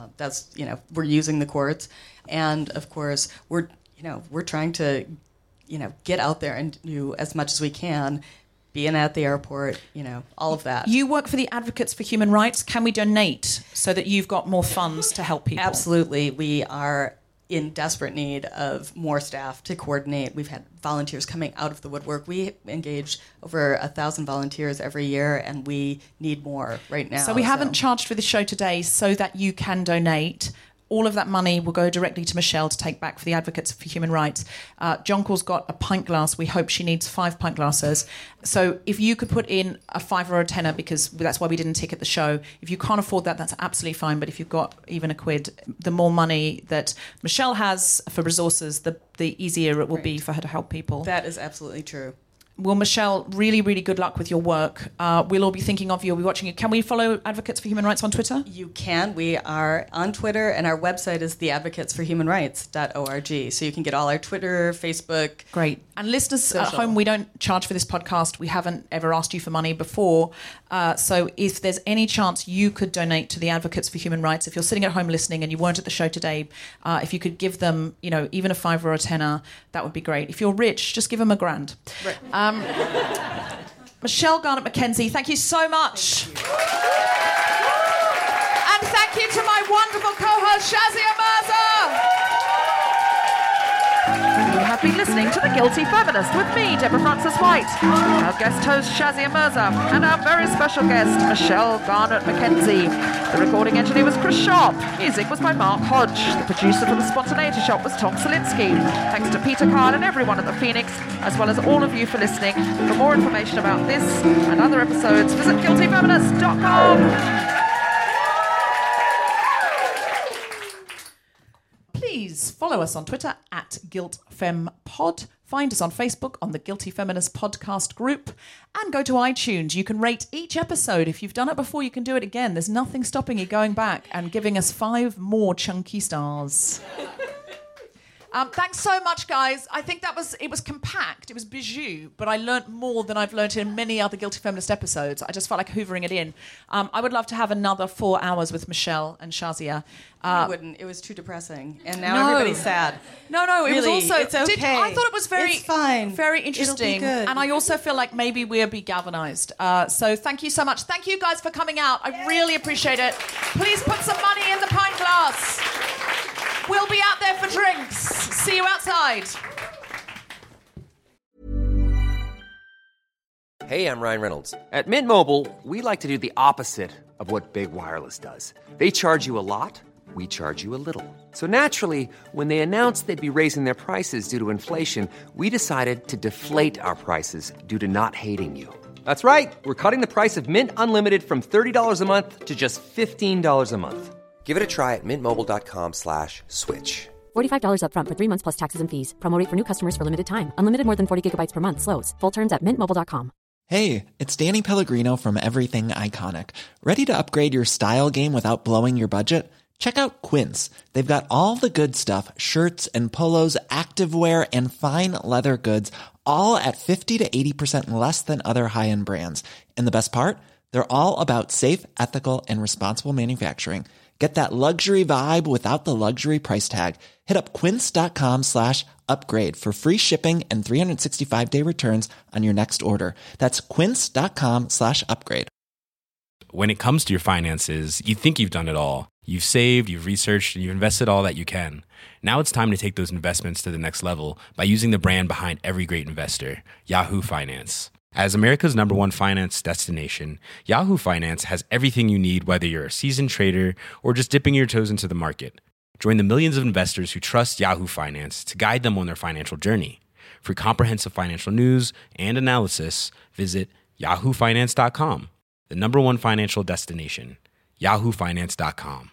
We're using the courts. And, of course, we're trying to, get out there and do as much as we can, being at the airport, all of that. You work for the Advocates for Human Rights. Can we donate so that you've got more funds to help people? Absolutely. We are in desperate need of more staff to coordinate. We've had volunteers coming out of the woodwork. We engage over 1,000 volunteers every year, and we need more right now. So we haven't charged for the show today so that you can donate. All of that money will go directly to Michelle to take back for the Advocates for Human Rights. Jonquil's got a pint glass. We hope she needs 5 pint glasses. So if you could put in a 5 or a tenner, because that's why we didn't ticket the show. If you can't afford that, that's absolutely fine. But if you've got even a quid, the more money that Michelle has for resources, the easier it will be for her to help people. That is absolutely true. Well, Michelle, really, really good luck with your work. We'll all be thinking of you. We'll be watching you. Can we follow Advocates for Human Rights on Twitter? You can. We are on Twitter, and our website is theadvocatesforhumanrights.org. So you can get all our Twitter, Facebook. Great. And listeners at home, we don't charge for this podcast. We haven't ever asked you for money before. So if there's any chance you could donate to the Advocates for Human Rights, if you're sitting at home listening and you weren't at the show today, if you could give them, even a 5 or a tenner, that would be great. If you're rich, just give them $1,000. Right. Michelle Garnett-McKenzie, thank you so much. And thank you to my wonderful co-host, Shazia Mirza. You have been listening to The Guilty Feminist with me, Deborah Frances-White, our guest host, Shazia Mirza, and our very special guest, Michelle Garnett-McKenzie. The recording engineer was Chris Sharp. Music was by Mark Hodge. The producer for The Spontaneity Shop was Tom Salinsky. Thanks to Peter Kyle and everyone at the Phoenix, as well as all of you for listening. For more information about this and other episodes, visit guiltyfeminist.com. Please follow us on Twitter at GuiltFemPod. Find us on Facebook on the Guilty Feminist Podcast group and go to iTunes. You can rate each episode. If you've done it before, you can do it again. There's nothing stopping you going back and giving us 5 more chunky stars. Thanks so much, guys. I think it was compact, it was bijou, but I learnt more than I've learnt in many other Guilty Feminist episodes. I just felt like hoovering it in. I would love to have another 4 hours with Michelle and Shazia. I wouldn't. It was too depressing, and now everybody's sad. No, it really, was also. It's okay. I thought it was it's fine. very interesting, It'll be good. And I also feel like maybe we'll be galvanised. So thank you so much. Thank you guys for coming out. I really appreciate it. Please put some money in the pint glass. We'll be out there for drinks. See you outside. Hey, I'm Ryan Reynolds. At Mint Mobile, we like to do the opposite of what Big Wireless does. They charge you a lot, we charge you a little. So naturally, when they announced they'd be raising their prices due to inflation, we decided to deflate our prices due to not hating you. That's right. We're cutting the price of Mint Unlimited from $30 a month to just $15 a month. Give it a try at mintmobile.com/switch. $45 up front for 3 months plus taxes and fees. Promo rate for new customers for limited time. Unlimited more than 40 gigabytes per month. Slows full terms at mintmobile.com. Hey, it's Danny Pellegrino from Everything Iconic. Ready to upgrade your style game without blowing your budget? Check out Quince. They've got all the good stuff, shirts and polos, activewear, and fine leather goods, all at 50 to 80% less than other high-end brands. And the best part? They're all about safe, ethical, and responsible manufacturing. Get that luxury vibe without the luxury price tag. Hit up quince.com/upgrade for free shipping and 365-day returns on your next order. That's quince.com/upgrade. When it comes to your finances, you think you've done it all. You've saved, you've researched, and you've invested all that you can. Now it's time to take those investments to the next level by using the brand behind every great investor, Yahoo Finance. As America's #1 finance destination, Yahoo Finance has everything you need, whether you're a seasoned trader or just dipping your toes into the market. Join the millions of investors who trust Yahoo Finance to guide them on their financial journey. For comprehensive financial news and analysis, visit yahoofinance.com, the #1 financial destination, yahoofinance.com.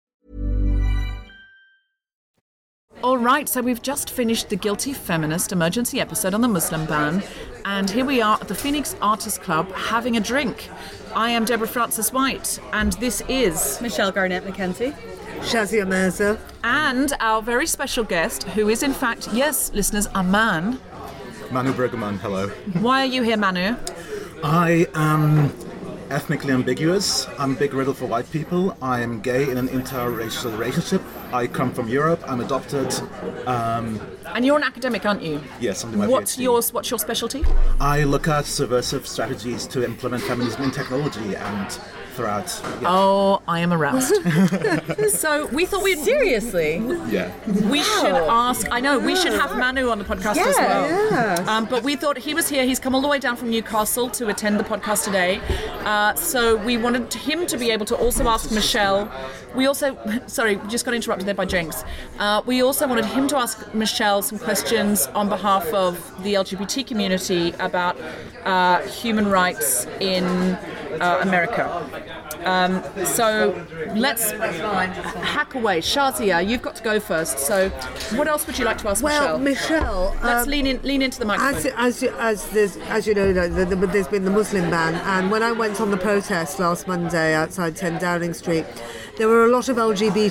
All right, so we've just finished the Guilty Feminist emergency episode on the Muslim ban, and here we are at the Phoenix Artists Club having a drink. I am Deborah Frances-White, and this is Michelle Garnett-McKenzie, Shazia Mirza, and our very special guest, who is in fact, yes, listeners, a man. Manu Bergman, hello. Why are you here, Manu? I am ethnically ambiguous. I'm a big riddle for white people. I am gay in an interracial relationship. I come from Europe. I'm adopted. And you're an academic, aren't you? Yes, I'm doing my PhD. PhD. What's your specialty? I look at subversive strategies to implement feminism in technology and throughout. Yeah. Oh, I am aroused. So we thought we'd... Seriously? Yeah. We should ask... I know, we should have Manu on the podcast as well. Yeah. But we thought he was here. He's come all the way down from Newcastle to attend the podcast today. So we wanted him to be able to also ask Michelle. We also... Sorry, just got interrupted there by Jenks. We also wanted him to ask Michelle some questions on behalf of the LGBT community about human rights in America. So let's hack away. Shazia, you've got to go first. So what else would you like to ask Michelle? Well, Michelle... Let's lean into the microphone. As you know, there's been the Muslim ban, and when I went on the protest last Monday outside 10 Downing Street, there were a lot of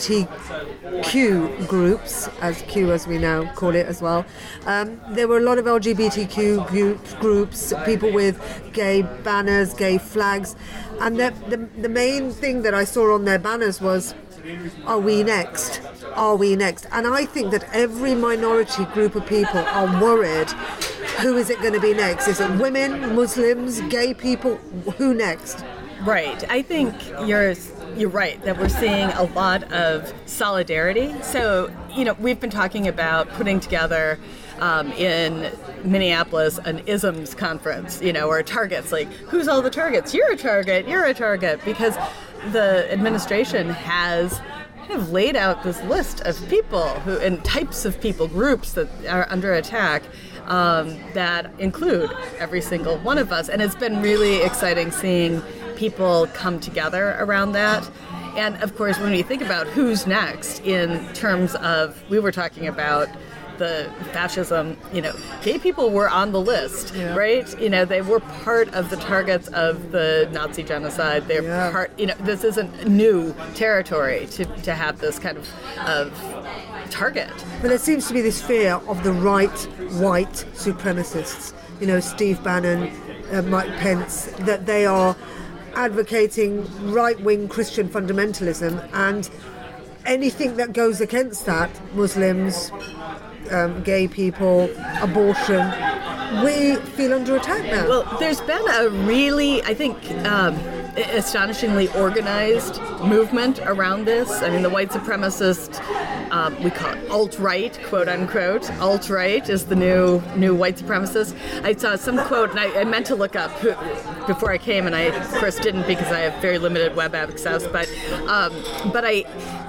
LGBTQ groups, as we now call it as well. There were a lot of LGBTQ groups, people with gay banners, gay flags, and the main thing that I saw on their banners was, "Are we next? Are we next?" And I think that every minority group of people are worried. Who is it going to be next? Is it women, Muslims, gay people? Who next? Right. I think you're right that we're seeing a lot of solidarity. So, we've been talking about putting together in Minneapolis an ISMS conference, or targets, like, who's all the targets? You're a target, because the administration has kind of laid out this list of people and types of people, groups that are under attack, that include every single one of us. And it's been really exciting seeing people come together around that. And of course, when we think about who's next in terms of, we were talking about the fascism, gay people were on the list, right? They were part of the targets of the Nazi genocide. They're part, this isn't new territory to have this kind of target. But there seems to be this fear of the right white supremacists, Steve Bannon, Mike Pence, that they are advocating right-wing Christian fundamentalism, and anything that goes against that, Muslims, gay people, abortion, we feel under attack now. Well, there's been a really, I think, astonishingly organized movement around this. I mean, the white supremacist, we call it alt-right, quote-unquote. Alt-right is the new white supremacist. I saw some quote, and I meant to look up before I came, and I, of course, didn't because I have very limited web access, but I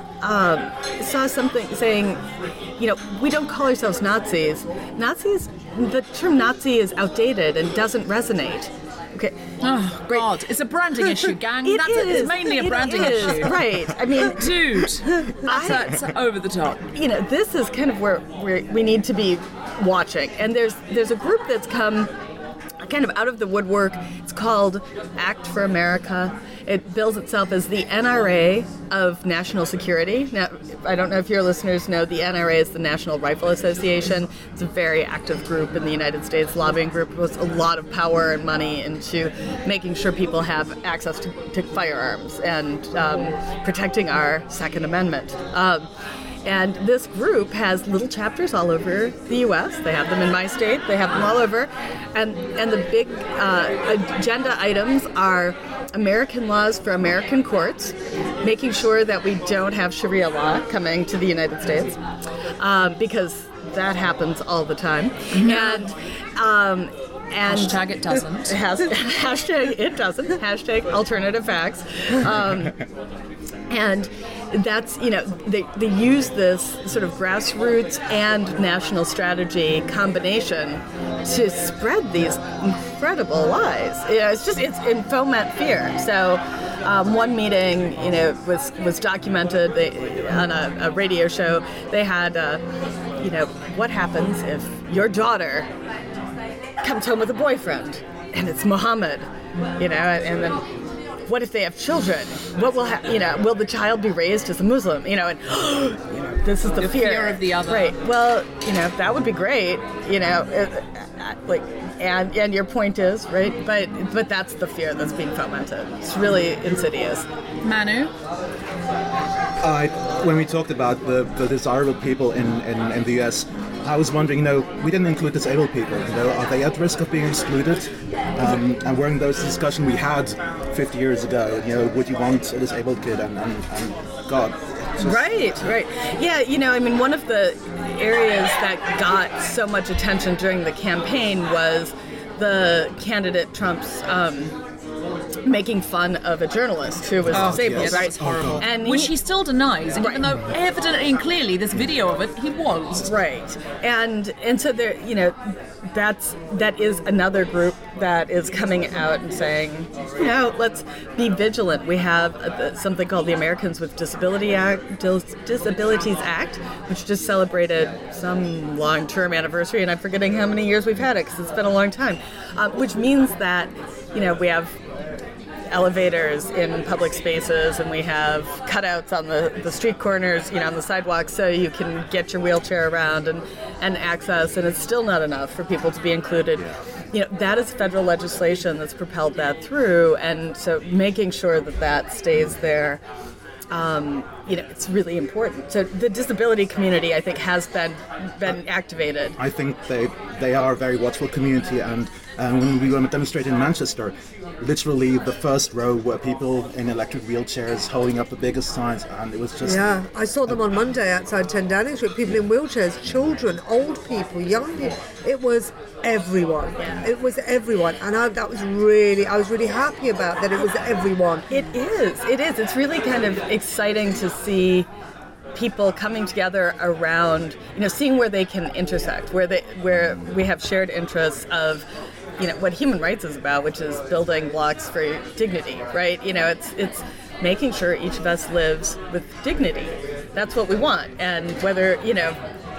saw something saying, we don't call ourselves Nazis. The term Nazi is outdated and doesn't resonate. Okay. Oh, God. It's a branding issue, gang. It's mainly a branding issue. Right. I mean... Dude, that's over the top. This is kind of where we need to be watching. And there's a group that's come kind of out of the woodwork. It's called Act for America. It bills itself as the NRA of national security. Now, I don't know if your listeners know, the NRA is the National Rifle Association. It's a very active group in the United States, lobbying group with a lot of power and money into making sure people have access to firearms and protecting our Second Amendment. And this group has little chapters all over the U.S. They have them in my state. They have them all over. And the big agenda items are American laws for American courts, making sure that we don't have Sharia law coming to the United States, because that happens all the time. And hashtag it doesn't. Hashtag it doesn't. Hashtag alternative facts. And that's, they use this sort of grassroots and national strategy combination to spread these incredible lies. It's foment fear. So one meeting, was documented on a radio show. They had, what happens if your daughter comes home with a boyfriend and it's Muhammad, and then what if they have children? What will will the child be raised as a Muslim? And this is the fear of the other. Right. Well, that would be great. And your point is right, but that's the fear that's being fomented. It's really insidious. Manu? When we talked about the desirable people in the US, I was wondering, we didn't include disabled people. Are they at risk of being excluded? And weren't those discussions we had 50 years ago? Would you want a disabled kid? And God. Right. Yeah, one of the areas that got so much attention during the campaign was the candidate Trump's making fun of a journalist who was disabled, yes, right? That's horrible. And which he still denies, and even though evidently and clearly there's video of it, he was. Right. And so there, that is another group that is coming out and saying, let's be vigilant. We have something called the Americans with Disabilities Act, which just celebrated some long-term anniversary, and I'm forgetting how many years we've had it because it's been a long time, which means that, we have elevators in public spaces, and we have cutouts on the street corners, on the sidewalks, so you can get your wheelchair around and access, and it's still not enough for people to be included. That is federal legislation that's propelled that through, and so making sure that stays there, it's really important. So the disability community, I think, has been activated. I think they are a very watchful community, and when we were demonstrating in Manchester, literally the first row were people in electric wheelchairs holding up the biggest signs, and it was just... Yeah, I saw them on Monday outside 10 Downing Street, people in wheelchairs, children, old people, young people. It was everyone. It was everyone, and I was really happy about that it was everyone. It is. It's really kind of exciting to see people coming together around, seeing where they can intersect, where we have shared interests of, what human rights is about, which is building blocks for dignity, right? It's making sure each of us lives with dignity. That's what we want. And whether,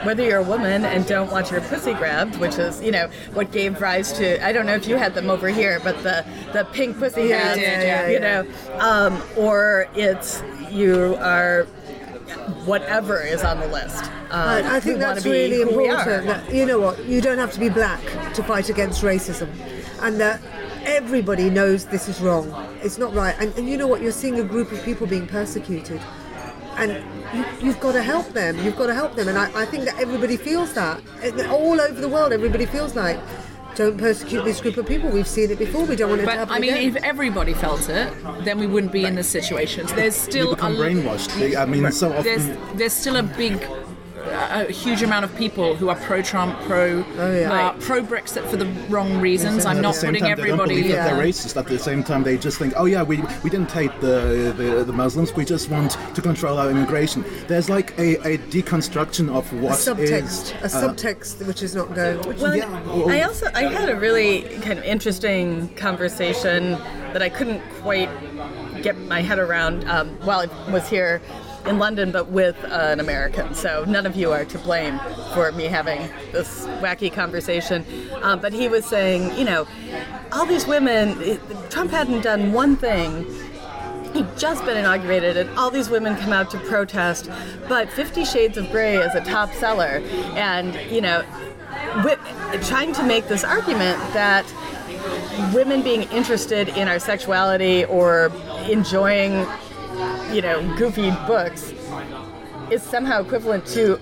whether you're a woman and don't want your pussy grabbed, which is, you know, what gave rise to, I don't know if you had them over here, but the pink pussy hats, you know, or it's you are whatever is on the list. I think that's really important. That, you know what, you don't have to be black to fight against racism, and that everybody knows this is wrong. It's not right. And you know what, you're seeing a group of people being persecuted, and you've got to help them. You've got to help them. And I think that everybody feels that. All over the world, everybody feels like, don't persecute this group of people. We've seen it before. We don't want it to happen again. If everybody felt it, then we wouldn't be in this situation. There's still you become brainwashed. I mean, so often there's still a huge amount of people who are pro-Trump, pro-Brexit for the wrong reasons. I'm not putting everybody. They don't believe that they're racist. At the same time, they just think, oh yeah, we didn't hate the Muslims. We just want to control our immigration. There's like a deconstruction of what a subtext which is not going. I had a really kind of interesting conversation that I couldn't quite get my head around while I was here in London, but with an American. So none of you are to blame for me having this wacky conversation. But he was saying, you know, all these women, Trump hadn't done one thing. He'd just been inaugurated, and all these women come out to protest, but 50 Shades of Grey is a top seller. And, you know, trying to make this argument that women being interested in our sexuality or enjoying, you know, goofy books is somehow equivalent to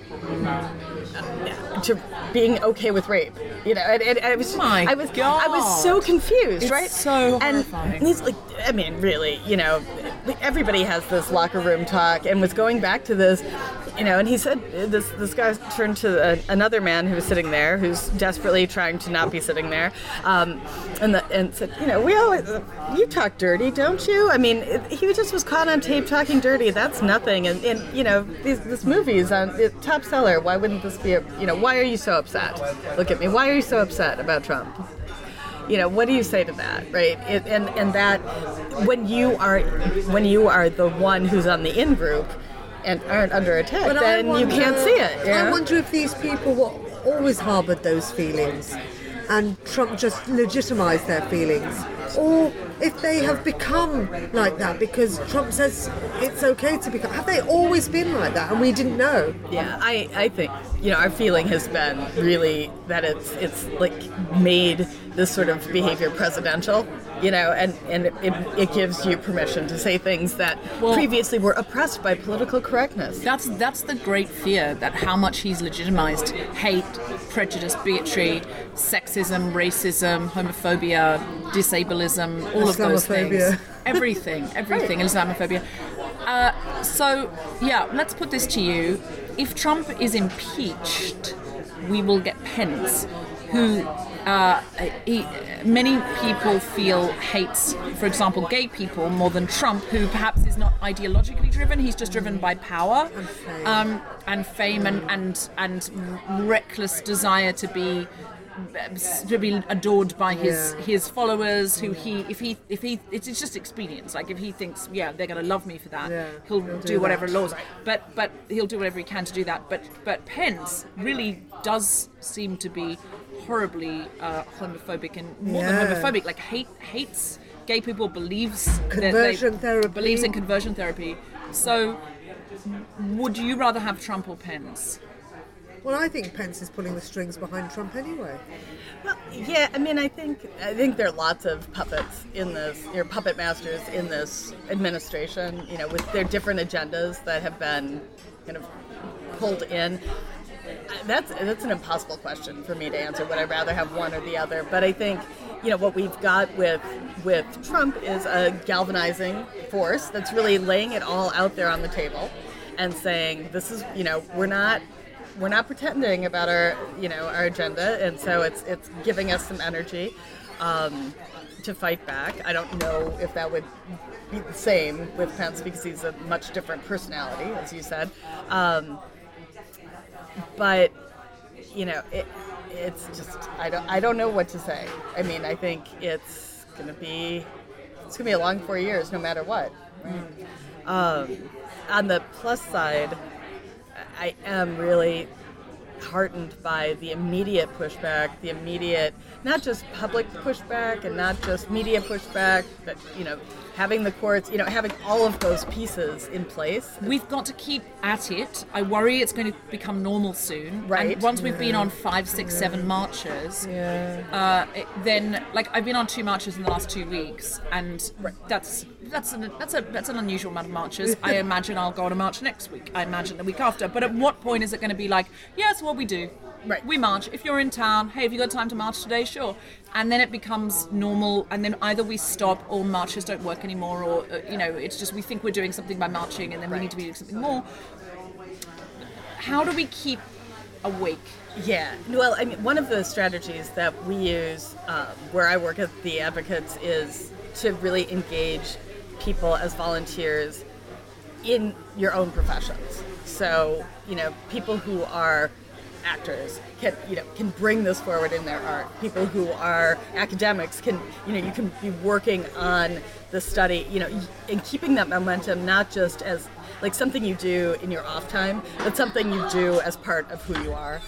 being okay with rape, you know. And I was so confused, it's right? So horrifying. And he's like, I mean, really, you know, everybody has this locker room talk, and was going back to this, you know. And he said, this guy turned to another man who was sitting there, who's desperately trying to not be sitting there, and said, you know, you talk dirty, don't you? I mean, he just was caught on tape talking dirty. That's nothing. And you know, this movie's on top seller. Why wouldn't this be why are you so upset? Look at me. Why are you so upset about Trump? You know, what do you say to that, right? And that when you are the one who's on the in group and aren't under attack, then you can't see it. Yeah? I wonder if these people always harbored those feelings, and Trump just legitimized their feelings, or if they have become like that because Trump says it's okay to become. Have they always been like that and we didn't know? Yeah, I think, you know, our feeling has been really that it's like made this sort of behavior presidential, you know, and it gives you permission to say things that previously were oppressed by political correctness. That's the great fear, that how much he's legitimized hate, prejudice, bigotry, sexism, racism, homophobia, disableism, all of those things. Everything, right. Islamophobia. So, yeah, let's put this to you. If Trump is impeached, we will get Pence, who many people feel hates, for example, gay people more than Trump, who perhaps is not ideologically driven. He's just driven by power and fame and reckless desire to be adored by his followers, who if he it's just expedience. Like if he thinks they're going to love me for that, he'll do whatever laws. But he'll do whatever he can to do that. But Pence really does seem to be horribly homophobic, and more than homophobic, like hates gay people, believes in conversion therapy. So would you rather have Trump or Pence? Well, I think Pence is pulling the strings behind Trump anyway. Well, yeah, I mean, I think there are lots of puppets in this, puppet masters in this administration, you know, with their different agendas that have been kind of pulled in. That's an impossible question for me to answer. Would I rather have one or the other? But I think, you know, what we've got with Trump is a galvanizing force that's really laying it all out there on the table and saying, this is, you know, we're not pretending about our agenda, and so it's giving us some energy to fight back. I don't know if that would be the same with Pence because he's a much different personality, as you said. But you know, it's just I don't know what to say. I mean, I think it's gonna be a long 4 years, no matter what. Right? On the plus side, I am really heartened by the immediate pushback, the immediate, not just public pushback and not just media pushback, but, having the courts, having all of those pieces in place. We've got to keep at it. I worry it's going to become normal soon. Right. And once we've been on 5, 6, 7 marches, then, I've been on 2 marches in the last 2 weeks, and that's an unusual amount of marches. I imagine I'll go on a march next week. I imagine the week after. But at what point is it going to be like, that's what we do? Right. We march. If you're in town, hey, have you got time to march today? Sure. And then it becomes normal, and then either we stop or marches don't work anymore, or, it's just we think we're doing something by marching, and then we need to be doing something more. How do we keep awake? Yeah. Well, I mean, one of the strategies that we use where I work at the Advocates is to really engage people as volunteers in your own professions. So, people who are actors can bring this forward in their art. People who are academics can, you can be working on the study, and keeping that momentum not just as like something you do in your off time, but something you do as part of who you are.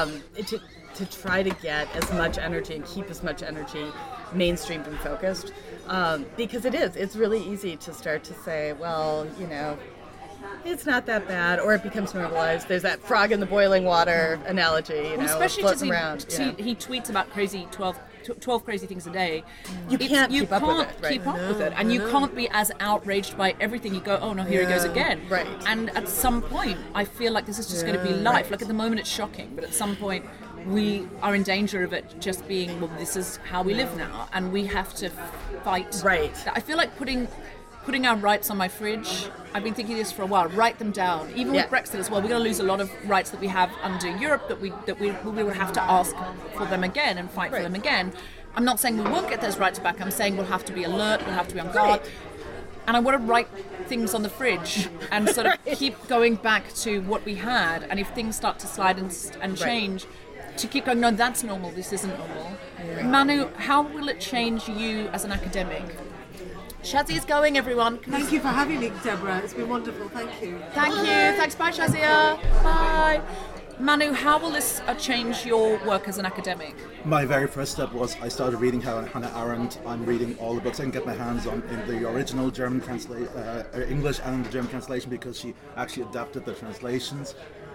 To try to get as much energy and keep as much energy mainstreamed and focused, because it's really easy to start to say, well, it's not that bad, or it becomes normalized. There's that frog in the boiling water analogy, especially floating around. He tweets about 12 crazy things a day. You can't keep up with it, right? Keep up with it, and you can't be as outraged by everything. You go, oh no, here he goes again. Right. And at some point, I feel like this is just going to be life. Right. Like at the moment, it's shocking, but at some point, we are in danger of it just being, well, this is how we live now, and we have to fight. Right. I feel like putting our rights on my fridge. I've been thinking this for a while. Write them down. Even with Brexit as well, we're going to lose a lot of rights that we have under Europe that we will have to ask for them again and fight for them again. I'm not saying we won't get those rights back. I'm saying we'll have to be alert. We'll have to be on guard. And I want to write things on the fridge and sort of keep going back to what we had. And if things start to slide and change, to keep going, no, that's normal. This isn't normal. Manu, how will it change you as an academic? Shazzy's going, everyone. Thank you for having me, Deborah. It's been wonderful. Thank you. Thank you. Thanks. Bye, Shazia. Bye. Manu, how will this change your work as an academic? My very first step was I started reading Hannah Arendt. I'm reading all the books I can get my hands on in the original German English and the German translation, because she actually adapted the translations.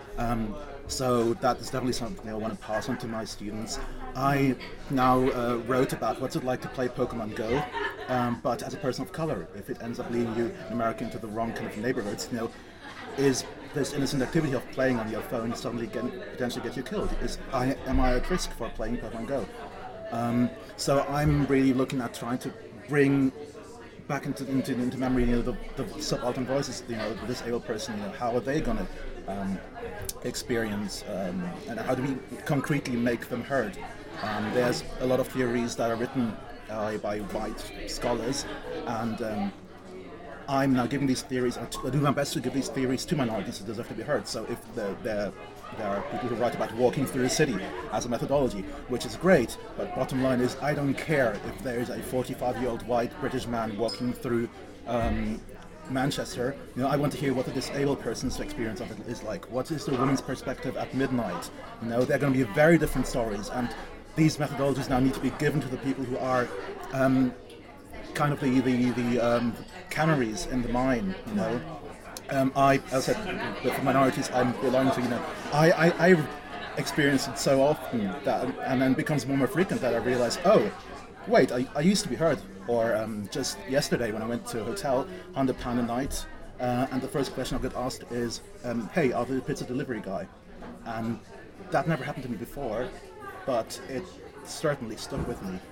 So that is definitely something I want to pass on to my students. I now wrote about what's it like to play Pokemon Go, but as a person of color. If it ends up leading you in America into the wrong kind of neighborhoods, is this innocent activity of playing on your phone suddenly potentially get you killed? Am I at risk for playing Pokemon Go? So I'm really looking at trying to bring back into memory, the subaltern voices, the disabled person. How are they going to experience, and how do we concretely make them heard? There's a lot of theories that are written by white scholars, and I'm now giving these theories. I do my best to give these theories to minorities who deserve to be heard. So if there are people who write about walking through a city as a methodology, which is great, but bottom line is I don't care if there is a 45-year-old white British man walking through Manchester. I want to hear what the disabled person's experience of it is like. What is the woman's perspective at midnight? They're going to be very different stories, and these methodologies now need to be given to the people who are kind of the canaries in the mine. As I said, with minorities, I'm belonging to. I experience it so often that, and then it becomes more and more frequent that I realize, oh, wait, I used to be heard. Or just yesterday when I went to a hotel, £100 a night, and the first question I got asked is, hey, are you the pizza delivery guy? And that never happened to me before, but it certainly stuck with me.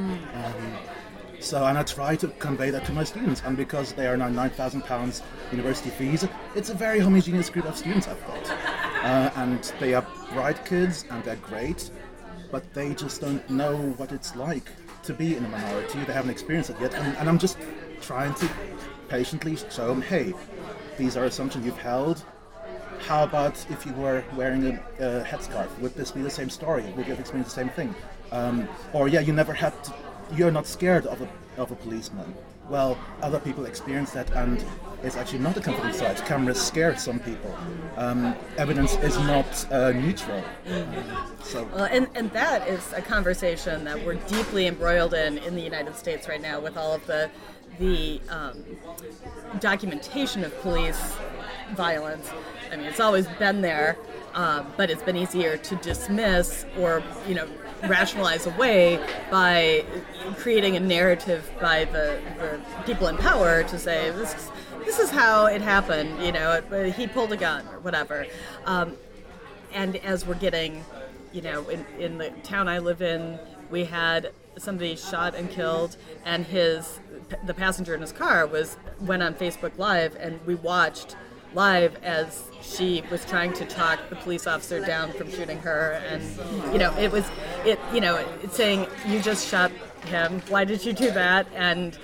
And I try to convey that to my students, and because they are now £9,000 university fees, it's a very homogeneous group of students I've got. And they are bright kids, and they're great, but they just don't know what it's like to be in a minority. They haven't experienced it yet, and I'm just trying to patiently show them, hey, these are assumptions you've held. How about if you were wearing a headscarf? Would this be the same story? Would you have experienced the same thing? You're not scared of a policeman. well, other people experience that, and it's actually not a comforting sight. Cameras scare some people. Evidence is not neutral. So, well, and that is a conversation that we're deeply embroiled in the United States right now, with all of the documentation of police violence. I mean, it's always been there, but it's been easier to dismiss or, rationalize away by creating a narrative by the people in power to say this is how it happened. He pulled a gun or whatever. And as we're getting, in the town I live in, we had somebody shot and killed, and the passenger in his car went on Facebook Live, and we watched live as she was trying to talk the police officer down from shooting her, and it's saying, you just shot him, why did you do that? And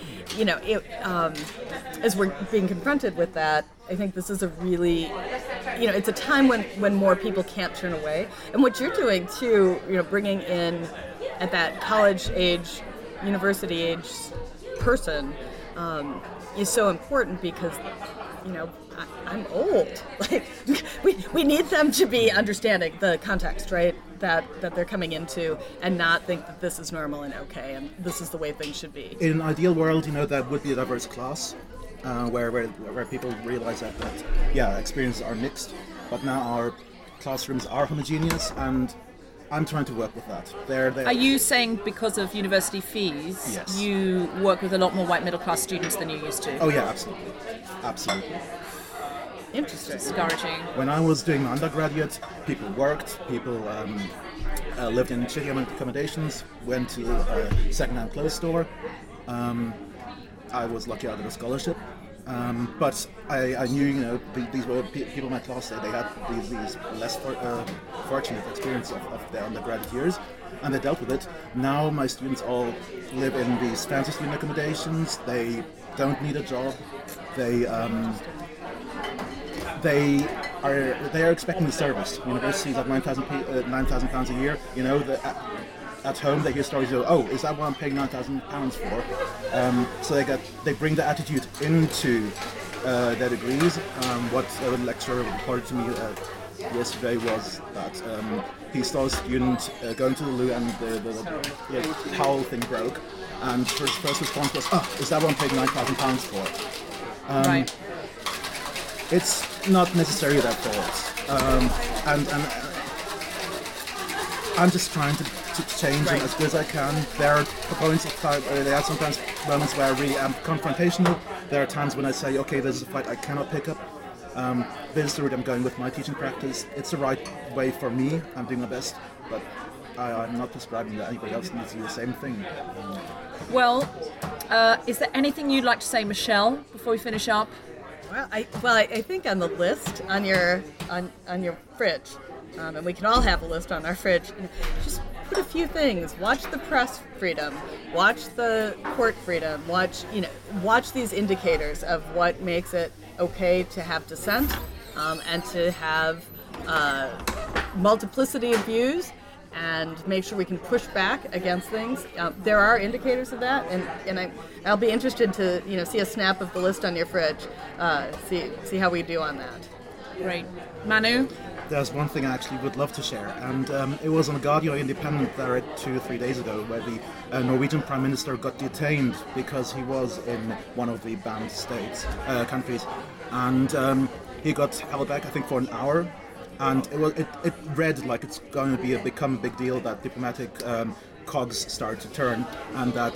as we're being confronted with that, I think this is a really, it's a time when more people can't turn away. And what you're doing too, bringing in at that college age, university age person is so important, because I'm old. Like, we need them to be understanding the context, right, that they're coming into, and not think that this is normal and okay, and this is the way things should be. In an ideal world, that would be a diverse class, where people realize that experiences are mixed, but now our classrooms are homogeneous, and I'm trying to work with that. Are you saying because of university fees, yes, you work with a lot more white middle class students than you used to? Oh yeah, absolutely. Interesting. Discouraging. When I was doing my undergraduate, people worked, people lived in shitty accommodations, went to a second-hand clothes store. I was lucky I got a scholarship. But I knew, these were people in my class, they had these less fortunate experience of their undergraduate years, and they dealt with it. Now my students all live in these fancy student accommodations. They don't need a job. They are expecting the service. Universities at £9,000 a year. At home they hear stories of, oh, is that what I'm paying £9,000 for? So they bring the attitude into their degrees. What a lecturer reported to me yesterday was that he saw a student going to the loo, and the towel thing broke, and his first response was, oh, is that what I'm paying £9,000 for? Right. It's not necessarily their fault, and I'm just trying to change them as good as I can. There are proponents of time, there are sometimes moments where I really am confrontational. There are times when I say, okay, this is a fight I cannot pick up. This is the route I'm going with my teaching practice. It's the right way for me. I'm doing my best, but I'm not prescribing that anybody else needs to do the same thing. Well, is there anything you'd like to say, Michelle, before we finish up? Well, I think on the list on your fridge, and we can all have a list on our fridge. Just put a few things. Watch the press freedom. Watch the court freedom. Watch these indicators of what makes it okay to have dissent, and to have multiplicity of views, and make sure we can push back against things. There are indicators of that, and I'll be interested to see a snap of the list on your fridge, see how we do on that. Great. Manu? There's one thing I actually would love to share, and it was on the Guardian Independent there 2 or 3 days ago, where the Norwegian Prime Minister got detained because he was in one of the banned countries, and he got held back, I think, for an hour. And it read like it's going to become a big deal, that diplomatic cogs start to turn, and that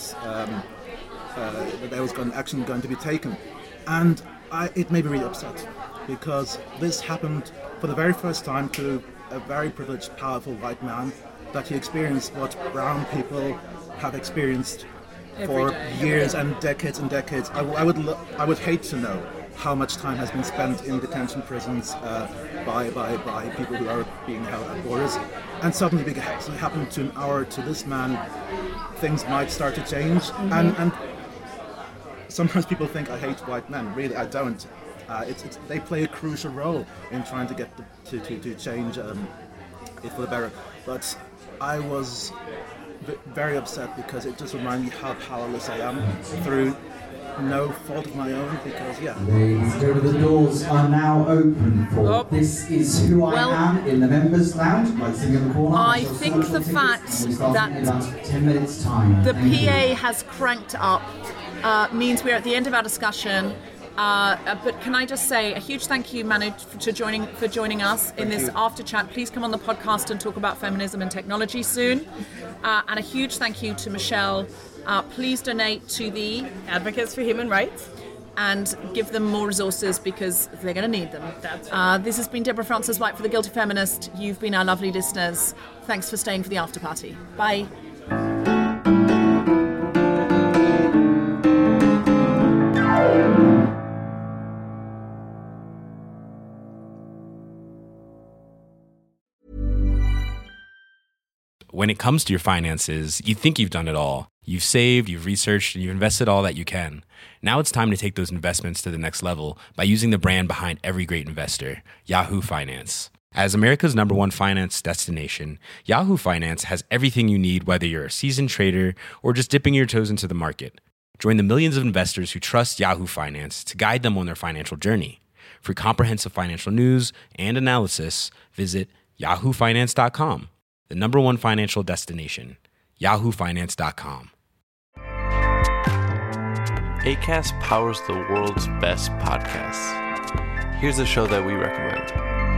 there was action going to be taken. And it made me really upset, because this happened for the very first time to a very privileged, powerful white man, that he experienced what brown people have experienced for years and decades and decades. I would hate to know how much time has been spent in detention prisons by people who are being held at borders, and suddenly it happened to this man. Things might start to change, and sometimes people think I hate white men. Really, I don't. They play a crucial role in trying to get to change it for the better. But I was very upset, because it just reminded me how powerless I am through no fault of my own, because, Ladies and gentlemen, the doors are now open for This Is Who I Am in the members' lounge. Like sitting in the corner. I think the fact that in about 10 minutes' time. the PA has cranked up means we're at the end of our discussion. But can I just say a huge thank you, Manu, for joining us in this after chat. Please come on the podcast and talk about feminism and technology soon. And a huge thank you to Michelle. Please donate to the Advocates for Human Rights and give them more resources because they're going to need them. This has been Deborah Frances-White for The Guilty Feminist. You've been our lovely listeners. Thanks for staying for the after party. Bye. When it comes to your finances, you think you've done it all. You've saved, you've researched, and you've invested all that you can. Now it's time to take those investments to the next level by using the brand behind every great investor, Yahoo Finance. As America's #1 finance destination, Yahoo Finance has everything you need, whether you're a seasoned trader or just dipping your toes into the market. Join the millions of investors who trust Yahoo Finance to guide them on their financial journey. For comprehensive financial news and analysis, visit yahoofinance.com. The #1 financial destination, yahoofinance.com. Acast powers the world's best podcasts. Here's a show that we recommend.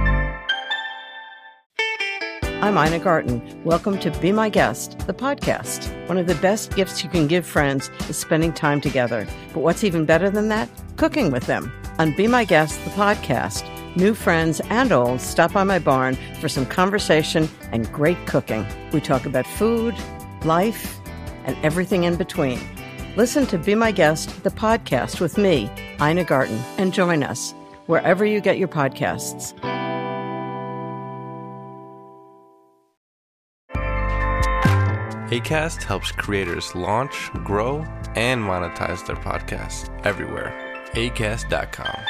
I'm Ina Garten. Welcome to Be My Guest, the podcast. One of the best gifts you can give friends is spending time together. But what's even better than that? Cooking with them. On Be My Guest, the podcast, new friends and old stop by my barn for some conversation and great cooking. We talk about food, life, and everything in between. Listen to Be My Guest, the podcast with me, Ina Garten, and join us wherever you get your podcasts. Acast helps creators launch, grow, and monetize their podcasts everywhere. Acast.com.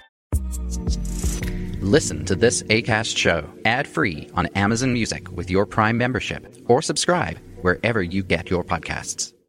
Listen to this Acast show ad-free on Amazon Music with your Prime membership, or subscribe wherever you get your podcasts.